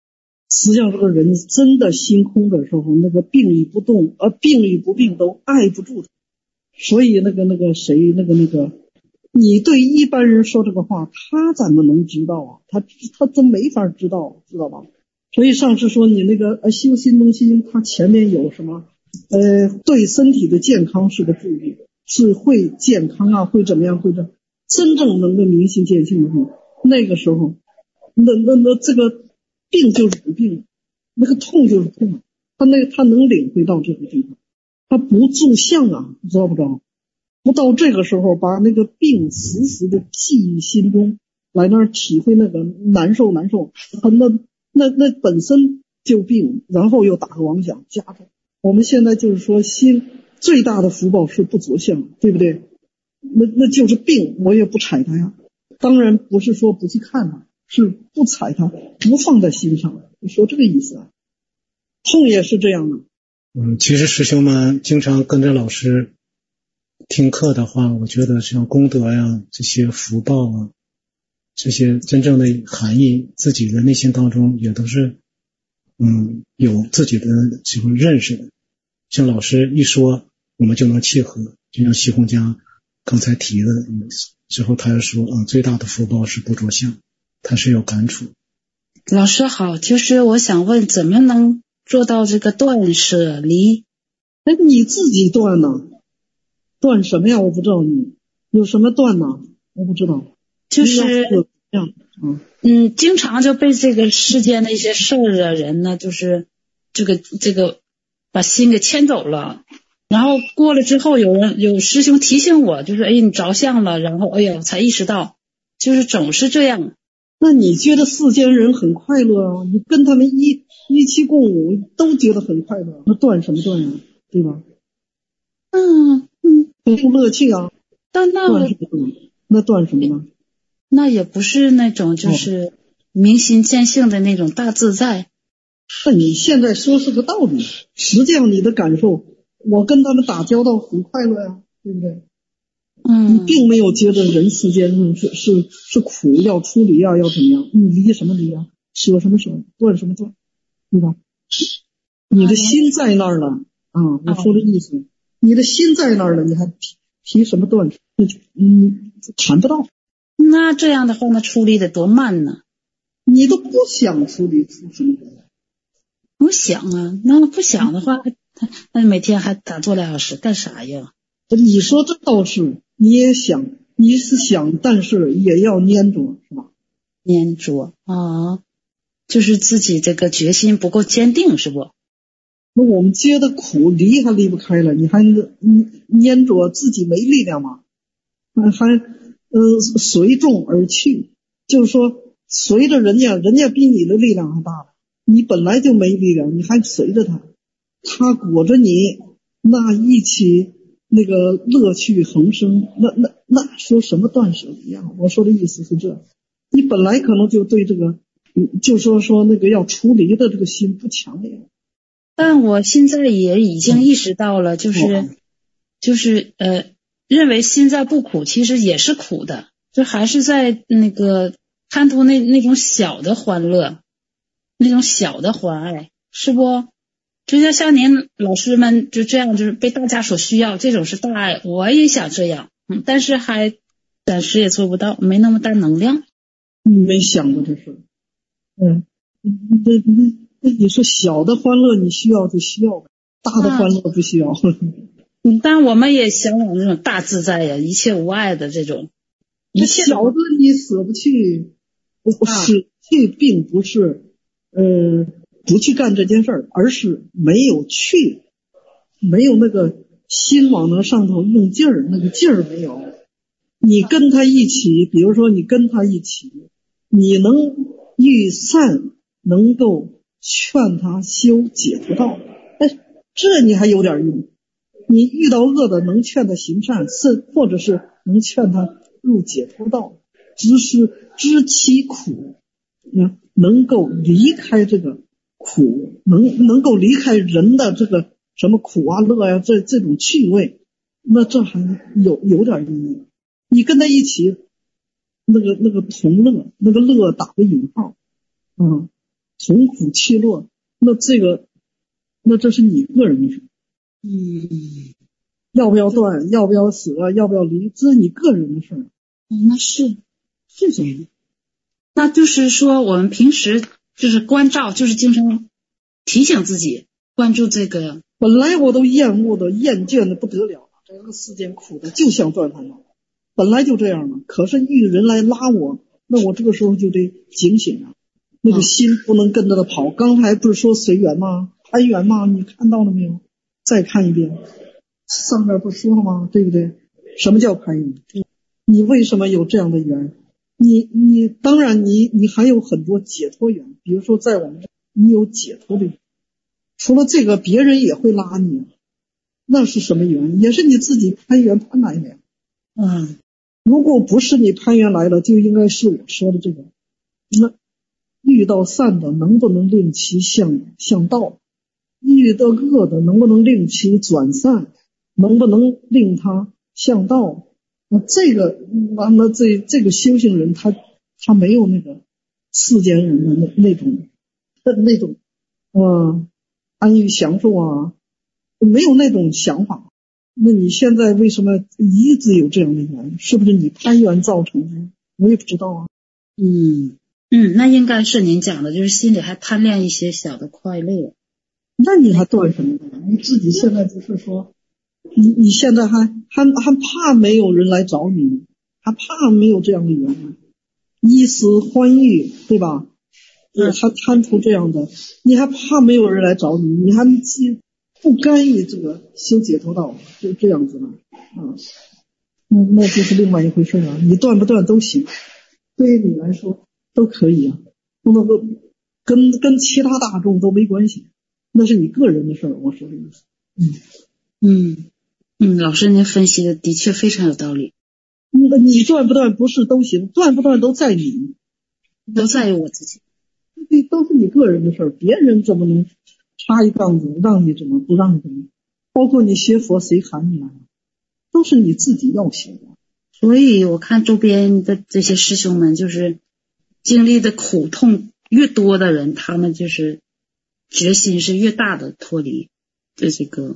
实际上这个人真的心空的时候，那个病与不动，呃，病与不病都碍不住他。所以那个那个谁，那个那个，你对一般人说这个话，他怎么能知道啊？他他真没法知道，知道吧？所以上次说你那个呃修心中心，它前面有什么？呃，对身体的健康是个注意，是会健康啊，会怎么样？会这真正能够明心见性的时候，那个时候，那那那这个病就是不病，那个痛就是痛，他那他能领会到这个地方。他不住相啊，知道不知道？不到这个时候，把那个病时时的记忆心中，来那儿体会那个难受难受，他那那那本身就病，然后又打个妄想加重。我们现在就是说，心最大的福报是不着相，对不对？那那就是病，我也不睬他呀。当然不是说不去看他，是不睬他，不放在心上。你说这个意思啊？痛也是这样的。 嗯，其实师兄们经常跟着老师听课的话，我觉得像功德呀、这些福报啊，这些真正的含义，自己的内心当中也都是嗯有自己的这种认识的。像老师一说，我们就能契合。就像西红家刚才提的，嗯、之后他又说，嗯，最大的福报是不着相，他是有感触。 老师好，就是我想问，怎么能做到这个断舍离？ 哎，你自己断呢？断什么呀？我不知道你有什么断呢？我不知道。 就是这样，嗯嗯，经常就被这个世间的一些事儿的人呢，就是这个这个把心给牵走了。然后过了之后，有人有师兄提醒我，就是哎，你着相了，然后哎呀，才意识到，就是总是这样。 那你觉得世间人很快乐啊？你跟他们一一起共舞，都觉得很快乐，那断什么断呀？对吧？ 嗯嗯， 很乐趣啊。 但那断什么断？那断什么呢？ 那也不是那种就是明心见性的那种大自在。 那你现在说是个道理，实际上你的感受，我跟他们打交道很快乐呀，对不对？ 嗯， 你并没有觉得人世间是是是苦，要出离啊，要怎么样？你离什么离啊？舍什么舍？断什么断？对吧？你的心在那儿了啊！我说的意思，你的心在那儿了，你还提提什么断？那就嗯谈不到。 那这样的话，那出离得多慢呢？ 你都不想出离，出什么？ 我想啊，那不想的话，那每天还打坐俩小时干啥呀？ 你说这倒是，你也想，你是想，但是也要粘着，是吧？ 粘着啊，就是自己这个决心不够坚定，是不？ 那我们接的苦离还离不开了，你还粘着自己没力量吗？还呃随众而去，就是说随着人家，人家比你的力量还大，你本来就没力量，你还随着他，他裹着你，那一起那个乐趣横生，那那那说什么断舍离啊？我说的意思是这，你本来可能就对这个，就说说那个要出离的这个心不强烈。 但我现在也已经意识到了，就是、嗯、就是呃，认为心在不苦，其实也是苦的，就还是在那个贪图那那种小的欢乐，那种小的欢爱，是不？就像像您老师们就这样，就是被大家所需要，这种是大爱。我也想这样，嗯，但是还暂时也做不到，没那么大能量。 没想过这事，嗯，那那那你说小的欢乐你需要就需要，大的欢乐不需要。 嗯，但我们也向往那种大自在呀，一切无碍的这种。 一切小的你舍不去，不舍去并不是呃不去干这件事儿，而是没有去，没有那个心往那上头用劲儿，那个劲儿没有。你跟他一起，比如说你跟他一起，你能遇善，能够劝他修解脱道，哎，这你还有点用。你遇到恶的，能劝他行善，是或者是能劝他入解脱道，知是知其苦，嗯，能够离开这个苦，能能够离开人的这个什么苦啊乐呀、啊、这这种趣味，那这还有有点意义。你跟他一起，那个那个同乐，那个乐打个引号，嗯， 同苦气乐，那这个那这是你个人的事。 嗯， 要不要断，要不要舍，要不要离，这是你个人的事。 嗯，那是是这样。那就是说我们平时就是关照，就是经常提醒自己关注这个。 本来我都厌恶的厌倦的不得了了，这个世间苦的就像断烦恼，本来就这样了。可是遇人来拉我，那我这个时候就得警醒啊，那个心不能跟着他跑。刚才不是说随缘吗？攀缘吗？你看到了没有？再看一遍，上面不说了吗？对不对？什么叫攀缘？你为什么有这样的缘？你你当然你你还有很多解脱缘，比如说在我们这你有解脱的缘，除了这个别人也会拉你，那是什么缘？也是你自己攀缘攀来的呀。 嗯， 如果不是你攀缘来了，就应该是我说的这个。那遇到善的能不能令其向向道？遇到恶的能不能令其转善？能不能令他向道？那这个完了，这这个修行人他他没有那个世间人的那那种那种呃安逸享受啊，没有那种想法。那你现在为什么一直有这样的缘？是不是你攀缘造成的？我也不知道啊。 嗯嗯，那应该是您讲的，就是心里还贪恋一些小的快乐。 那你还断什么呢？你自己现在不是说你你现在还还还怕没有人来找你，还怕没有这样的缘呢？一时欢愉，对吧？ 嗯， 还贪图这样的，你还怕没有人来找你，你还不甘于这个修解脱道，就这样子了啊。那那就是另外一回事啊。你断不断都行，对于你来说都可以啊。那么跟跟其他大众都没关系，那是你个人的事儿。我说的意思。嗯嗯嗯，老师您分析的的确非常有道理。 那你断不断不是都行，断不断都在你， 都在于我自己。 这都是你个人的事儿，别人怎么能插一杠子让你怎么不让你怎么？包括你学佛谁喊你来，都是你自己要学的。 所以我看周边的这些师兄们，就是经历的苦痛越多的人，他们就是决心是越大的脱离这些个。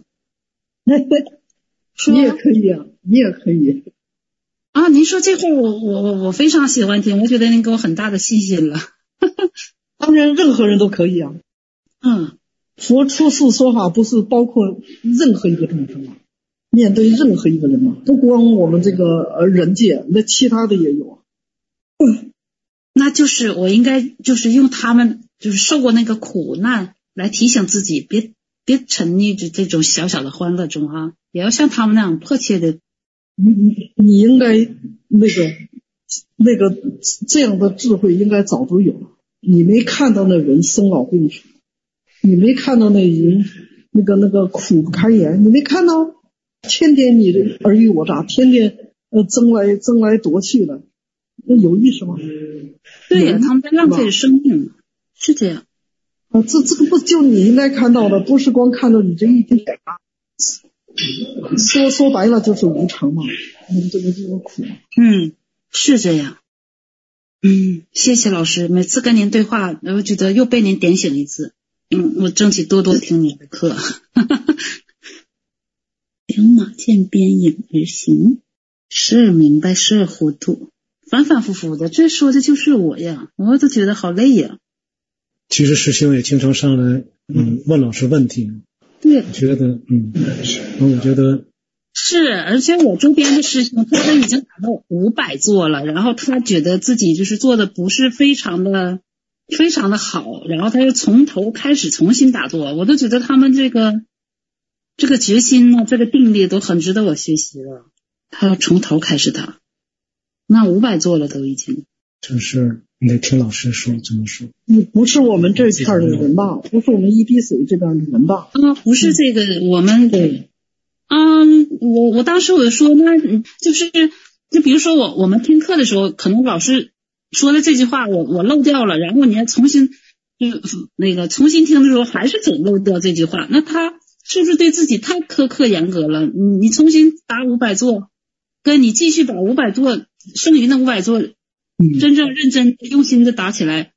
你也可以啊，你也可以啊！您说这话我我我我非常喜欢听，我觉得您给我很大的信心了。 当然任何人都可以啊。 嗯， 佛出世说法不是包括任何一个众生啊，面对任何一个人嘛，不光我们这个呃人界，那其他的也有啊。 嗯，那就是我应该就是用他们就是受过那个苦难来提醒自己，别别沉溺在这种小小的欢乐中啊，也要像他们那样迫切的。 你你你应该那个那个这样的智慧应该早都有了。你没看到那人生老病死，你没看到那人那个那个苦不堪言，你没看到天天你的尔虞我诈，天天呃争来争来夺去的，那有意思吗？ 对呀，他们在浪费生命，是这样。 啊，这这个不就你应该看到的，不是光看到你这一点点啊。说说白了就是无常嘛，你这个这个苦。 嗯，是这样。嗯，谢谢老师，每次跟您对话，我觉得又被您点醒一次。嗯，我争取多多听您的课。两马见边影而行，时而明白，时而糊涂，反反复复的，这说的就是我呀，我都觉得好累呀。 其实师兄也经常上来，嗯，问老师问题。 对， 我觉得，嗯，我觉得是，而且我周边的师兄，他都已经达到五百座了，然后他觉得自己就是做的不是非常的非常的好，然后他又从头开始重新打坐，我都觉得他们这个这个决心呢，这个定力都很值得我学习了。他要从头开始打，那五百座了都已经。 就是你得听老师说怎么说。 你不是我们这片的人吧？不是我们一滴水这边的人吧？ 啊，不是这个，我们对。嗯，我我当时我就说，那就是就比如说我我们听课的时候，可能老师说的这句话我我漏掉了，然后你还重新就那个重新听的时候还是总漏掉这句话，那他是不是对自己太苛刻严格了？你你重新打五百座，跟你继续把五百座剩余的五百座真正认真用心的打起来，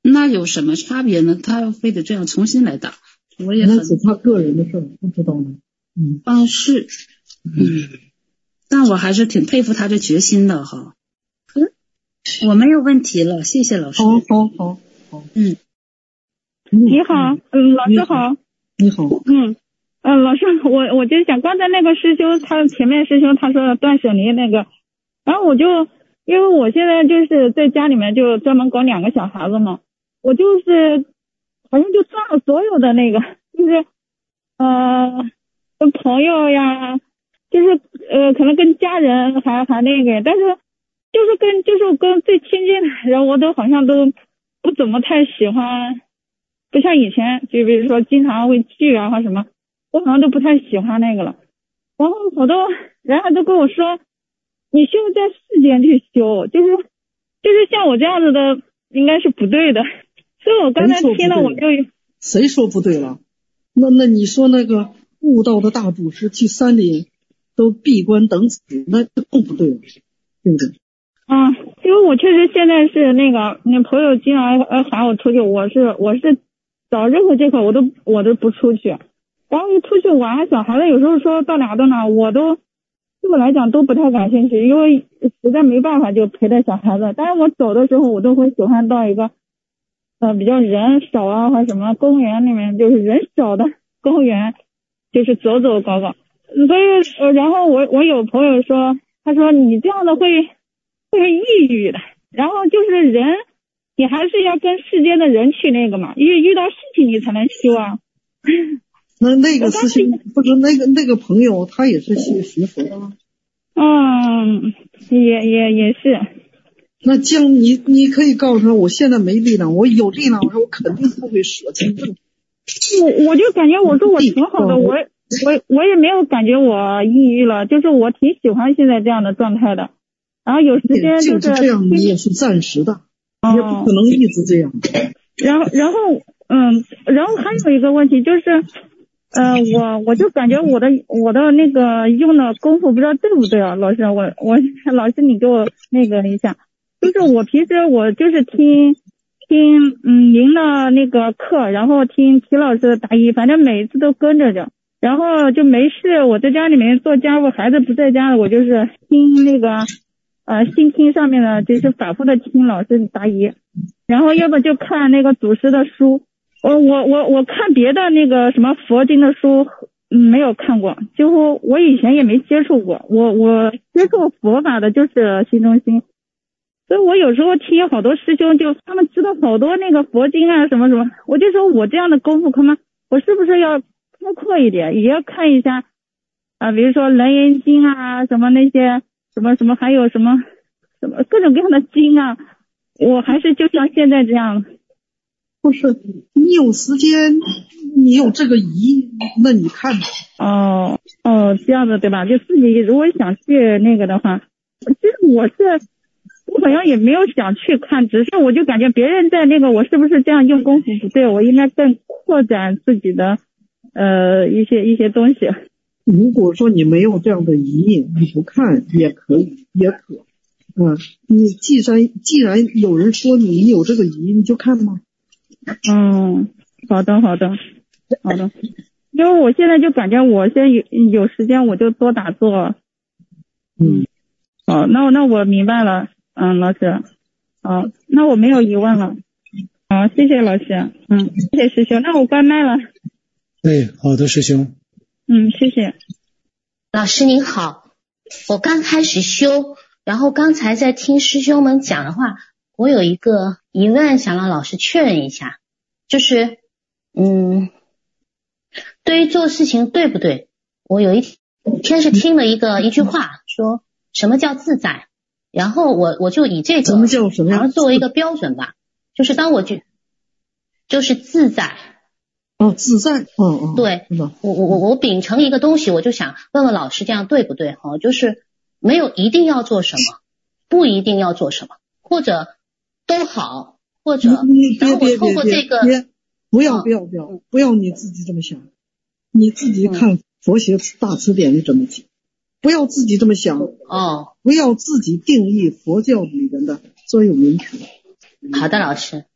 那有什么差别呢？他非得这样重新来打，我也很那是他个人的事儿，不知道呢。嗯， 啊是，嗯，但我还是挺佩服他这决心的哈。嗯，我没有问题了，谢谢老师。 好好好好， 嗯， 你好，嗯，老师好。 你好。 嗯，呃，老师，我我就想刚才那个师兄，他前面师兄他说断舍离那个，然后我就因为我现在就是在家里面就专门搞两个小孩子嘛，我就是好像就断了所有的那个，就是呃跟朋友呀，就是呃可能跟家人还还那个，但是就是跟就是跟最亲近的人，我都好像都不怎么太喜欢。不像以前，就比如说经常会聚啊或什么，我好像都不太喜欢那个了。然后好多人还都跟我说，你修在世间去修，就是就是像我这样子的，应该是不对的。所以我刚才听了，我就谁说不对了？那那你说那个悟道的大祖师去山里都闭关等死，那更不对了，对不对？ 啊，因为我确实现在是那个，那朋友经常呃喊我出去，我是我是。找任何借口我都我都不出去，然后一出去玩，小孩子有时候说到哪到哪，我都对我来讲都不太感兴趣，因为实在没办法就陪着小孩子。但是我走的时候，我都会喜欢到一个呃比较人少啊或者什么公园里面，就是人少的公园，就是走走搞搞。所以呃，然后我我有朋友说，他说你这样的会会抑郁的，然后就是人。你还是要跟世间的人去那个嘛，因为遇到事情你才能修啊。 那那个事情不是那个那个朋友，他也是学学佛的吗？ 嗯，也也也是。 那将你你可以告诉他，我现在没力量，我有力量，我说我肯定不会舍弃。 我我就感觉我说我挺好的，我我我也没有感觉我抑郁了，就是我挺喜欢现在这样的状态的。然后有时间就是这样，你也是暂时的。也不可能一直这样。 然后，然后，嗯，然后还有一个问题就是，呃，我我就感觉我的我的那个用的功夫不知道对不对啊，老师，我我老师你给我那个一下，就是我平时我就是听听嗯您的那个课，然后听齐老师的答疑，反正每一次都跟着着，然后就没事我在家里面做家务，孩子不在家了，我就是听那个。呃，新听上面的就是反复的听老师答疑，然后要不就看那个祖师的书，我我我我看别的那个什么佛经的书，嗯，没有看过，几乎我以前也没接触过，我我接触佛法的就是心中心，所以我有时候听好多师兄就他们知道好多那个佛经啊什么什么，我就说我这样的功夫可能我是不是要开阔一点，也要看一下啊，比如说楞严经啊什么那些。什么什么还有什么什么各种各样的经啊，我还是就像现在这样。 不是，你有时间，你有这个疑，那你看。 哦哦，这样子对吧？就自己如果想去那个的话，其实我是我好像也没有想去看，只是我就感觉别人在那个我是不是这样用功夫不对，我应该更扩展自己的呃一些一些东西。 如果说你没有这样的疑，你不看也可以，也可，嗯，你既然既然有人说你有这个疑，你就看嘛。 嗯，好的，好的，好的。因为我现在就感觉我现在有有时间我就多打坐。嗯，好，那我那我明白了，嗯，老师，好，那我没有疑问了。好，谢谢老师，嗯，谢谢师兄，那我关麦了。 哎，好的，师兄。 嗯，谢谢。 老师您好，我刚开始修，然后刚才在听师兄们讲的话，我有一个疑问想让老师确认一下，就是嗯，对于做事情对不对，我有一天是听了一个一句话，说什么叫自在，然后我我就以这个什么叫什么呀作为一个标准吧，就是当我去就是自在。 哦，自在，哦哦， 对，我我我我秉承一个东西，我就想问问老师，这样对不对？哈，就是没有一定要做什么，不一定要做什么，或者都好，或者然后我透过这个， 不要不要不要不要你自己这么想，你自己看佛学大词典里怎么讲，不要自己这么想哦， 不要自己定义佛教里面的专有名词。 好的，老师。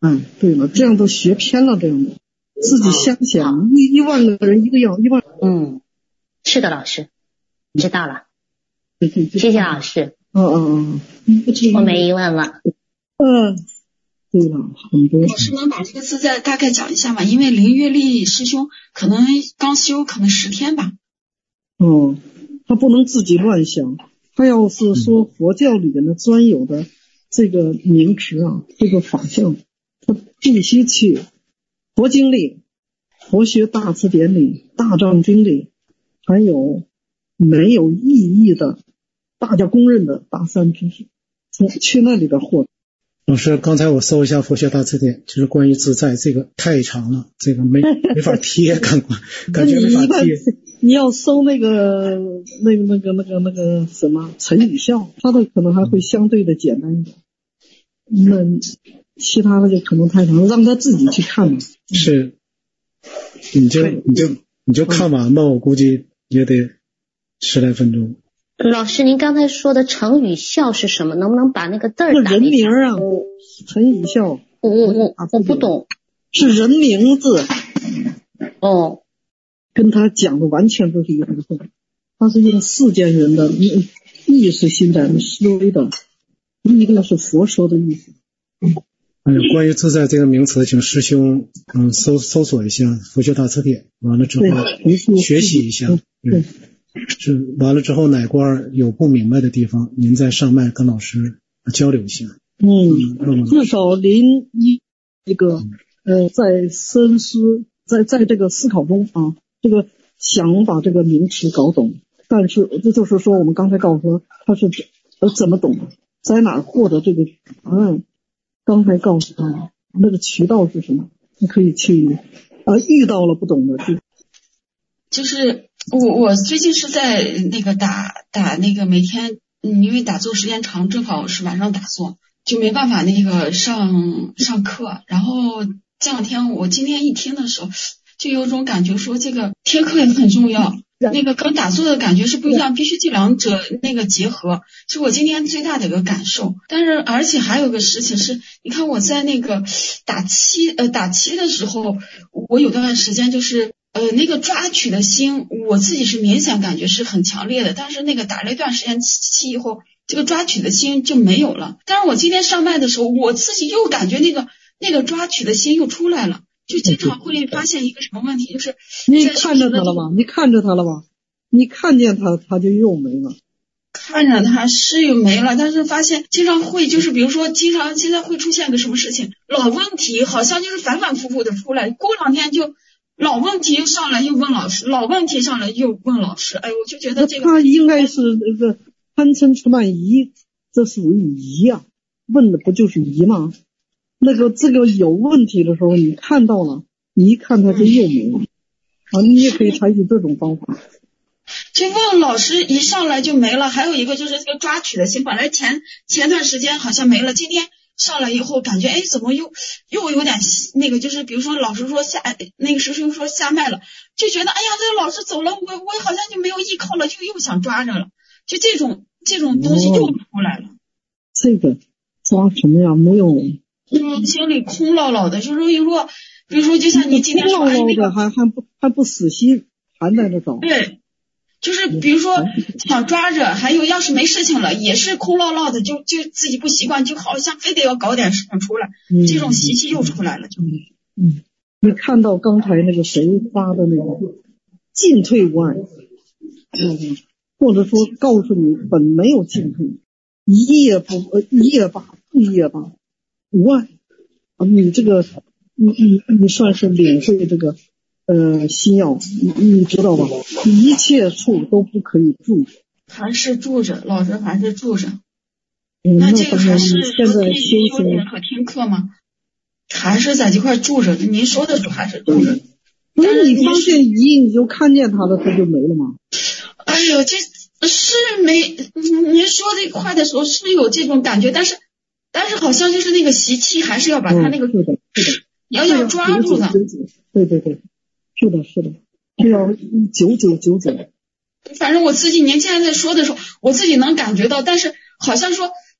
嗯，对了，这样都学偏了，这样的自己瞎想，一一万个人一个样，一万。 嗯，是的，老师，知道了， 对对对， 谢谢老师。 嗯嗯嗯， 我没疑问了。 嗯，对了，很多。 老师能把这个自在大概讲一下吗？因为林月丽师兄可能刚修，可能十天吧。 哦，他不能自己乱想，他要是说佛教里面的专有的这个名词啊，这个法相，他必须去佛经里、佛学大辞典里、大藏经里，还有没有意义的大家公认的大三知识，从去那里边获得。 老师，刚才我搜一下佛学大辞典，就是关于自在，这个太长了，这个没没法贴，感感觉没法贴。 你要搜那个那个那个那个那个什么陈语孝，他的可能还会相对的简单一点。那其他的就可能太长了，让他自己去看嘛。 是，你就你就你就看完吧，我估计也得十来分钟。 老师，您刚才说的成语孝是什么？能不能把那个字儿打？ 人名啊，陈语孝。 我我我我不懂。 是人名字。 哦。 跟他讲的完全都是一个字，他是用世间人的意识心在思维的，一定是佛说的意思。 嗯，关于自在这个名词，请师兄嗯搜搜索一下佛学大辞典，完了之后学习一下。对，是完了之后哪块有不明白的地方，您在上麦跟老师交流一下。 嗯，嗯至少您一一个呃在深思，在在这个思考中啊。这个想把这个名词搞懂，但是这就是说我们刚才告诉他他是呃怎么懂的，在哪获得这个答案，刚才告诉他那个渠道是什么，你可以去啊、呃、遇到了不懂的就就是我我最近是在那个打打那个每天嗯因为打坐时间长，正好是晚上打坐，就没办法那个上上课，然后这两天我今天一听的时候。就有种感觉说这个贴课也很重要，那个跟打坐的感觉是不一样，必须这两者那个结合，是我今天最大的一个感受。但是而且还有个事情是，你看我在那个打七呃打七的时候，我有段时间就是呃那个抓取的心，我自己是明显感觉是很强烈的，但是那个打了一段时间七以后，这个抓取的心就没有了。但是我今天上麦的时候，我自己又感觉那个那个抓取的心又出来了。就经常会发现一个什么问题，就是你看着他了吗？你看着他了吗？你看见他，他就又没了。 看着他是又没了，但是发现经常会就是比如说经常现在会出现个什么事情，老问题好像就是反反复复的出来，过两天就老问题又上来又问老师，老问题上来又问老师，哎，我就觉得这个他应该是那个贪嗔痴慢疑，这属于疑啊，问的不就是疑吗？那个这个有问题的时候，你看到了，你一看他就又没了啊，你也可以采取这种方法。 就问老师一上来就没了，还有一个就是这个抓取的心，本来前前段时间好像没了，今天上来以后感觉哎怎么又又有点那个，就是比如说老师说下那个师兄说下麦了，就觉得哎呀这个老师走了，我我好像就没有依靠了，就又想抓着了，就这种这种东西又出来了。 哦、这个抓什么呀？没有。 嗯，心里空落落的，就是说，如果比如说，就像你今天说，哎，那个还还不还不死心，还在这找。 对，就是比如说想抓着，还有要是没事情了，也是空落落的，就就自己不习惯，就好像非得要搞点事情出来，嗯、这种习气又出来了，就。 嗯，你看到刚才那个谁发的那个进退无碍，嗯，或者说告诉你本没有进退，一也不呃一也罢，不一也罢。无碍啊，你这个你你你算是领会这个呃心要，你你知道吧？一切处都不可以住， 还是住着，老师还是住着。 嗯、 那这个还是现在必须修行和听课吗？还是在这块住着？您说的时候还是住着。 不是你发现一，你就看见他了，他就没了吗？ 哎呦，这是没您说这话的时候是有这种感觉，但是。但是好像就是那个习气，还是要把他那个， 嗯、是的，是的， 要要抓住的。 对对对，是的，是的，就要久久久久。 反正我自己，您现在在说的时候，我自己能感觉到，但是好像说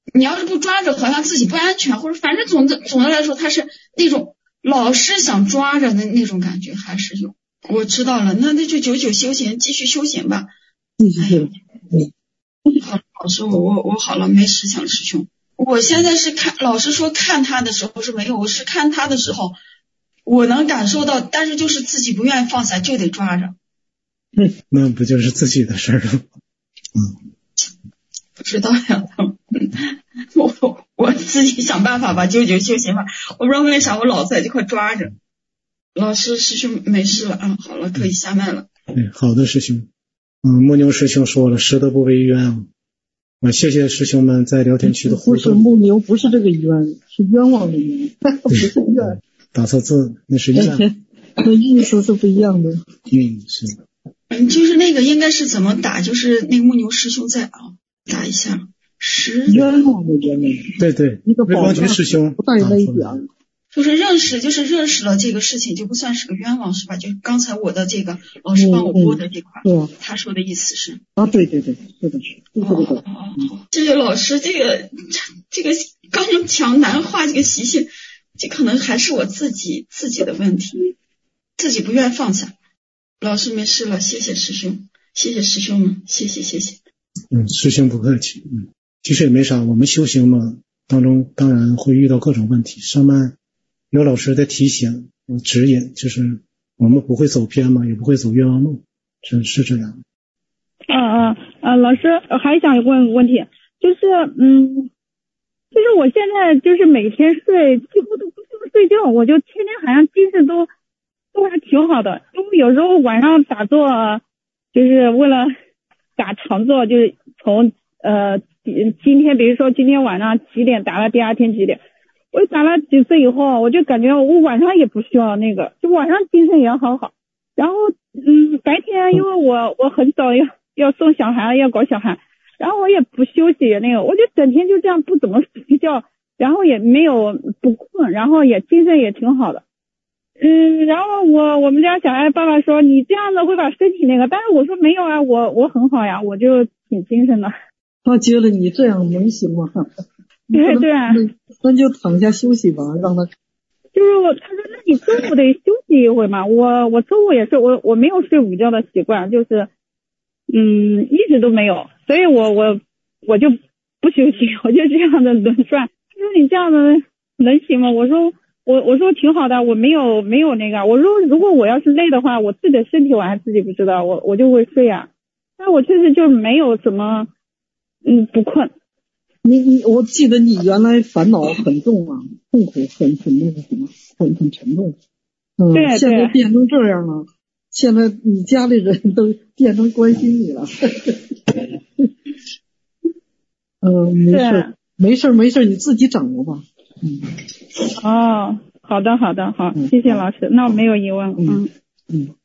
你要是不抓着，好像自己不安全，或者反正总的总的来说，他是那种老是想抓着的那种感觉还是有。我知道了，那那就久久修行，继续修行吧。 继续修行。 好，老师，我我我好了，没事，想师兄。我现在是看，老师说看他的时候是没有，我是看他的时候，我能感受到，但是就是自己不愿意放下，就得抓着。 嗯，那不就是自己的事儿吗？嗯， 不知道呀，我我自己想办法吧，久久修行吧。我不知道为啥我老在这块抓着。老师，师兄没事了啊，好了，可以下麦了。 嗯，好的，师兄。嗯，木牛师兄说了，实德不为冤啊。我谢谢师兄们在聊天区的互动。 不是木牛，不是这个冤，是冤枉的冤，不是冤。 打错字，那是冤。 那意思是不一样的。 嗯，是。 嗯，就是那个应该是怎么打？就是那个木牛师兄在啊，打一下。是冤枉的冤枉。 对对， 一个宝局师兄不带那一点。 就是认识，就是认识了这个事情，就不算是个冤枉，是吧？就刚才我的这个老师帮我播的这块， 嗯嗯、 他说的意思是啊，对对对，是的，是这个的。 哦，这个老师，这个这个刚强难化这个习性，这可能还是我自己自己的问题，自己不愿放下。老师没事了，谢谢师兄，谢谢师兄们，谢谢谢谢。 嗯，师兄不客气。嗯，其实也没啥，我们修行嘛，当中当然会遇到各种问题，上面有老师的提醒、指引，就是我们不会走偏嘛，也不会走冤枉路，是是这样。 啊啊啊！老师还想问个问题，就是嗯，就是我现在就是每天睡几乎都不怎么睡觉，我就天天好像精神都都还挺好的，因为有时候晚上打坐，就是为了打长坐，就是从呃今天比如说今天晚上几点打到第二天几点。我打了几次以后，我就感觉我晚上也不需要那个，就晚上精神也很好。然后，嗯，白天因为我我很早要要送小孩，要搞小孩，然后我也不休息那个，我就整天就这样不怎么睡觉，然后也没有不困，然后也精神也挺好的。嗯，然后我我们家小孩爸爸说你这样子会把身体那个，但是我说没有啊，我我很好呀，我就挺精神的。 他觉得你这样能行吗？ 对对啊， 那就躺下休息吧，让他。 就是我，他说那你中午得休息一会嘛。我我中午也是，我我没有睡午觉的习惯，就是嗯一直都没有，所以我我我就不休息，我就这样的轮转。他说你这样的能行吗？我说我我说挺好的，我没有没有那个。我说如果我要是累的话，我自己的身体我还自己不知道，我我就会睡啊。但我确实就没有什么嗯不困。 你你我记得你原来烦恼很重啊，痛苦很很那个什么，很很沉重。嗯， 对， 现在变成这样了，现在你家里人都变成关心你了。嗯，没事，没事，没事，你自己掌握吧。嗯。 哦，好的，好的，好，谢谢老师，那我没有疑问。嗯嗯。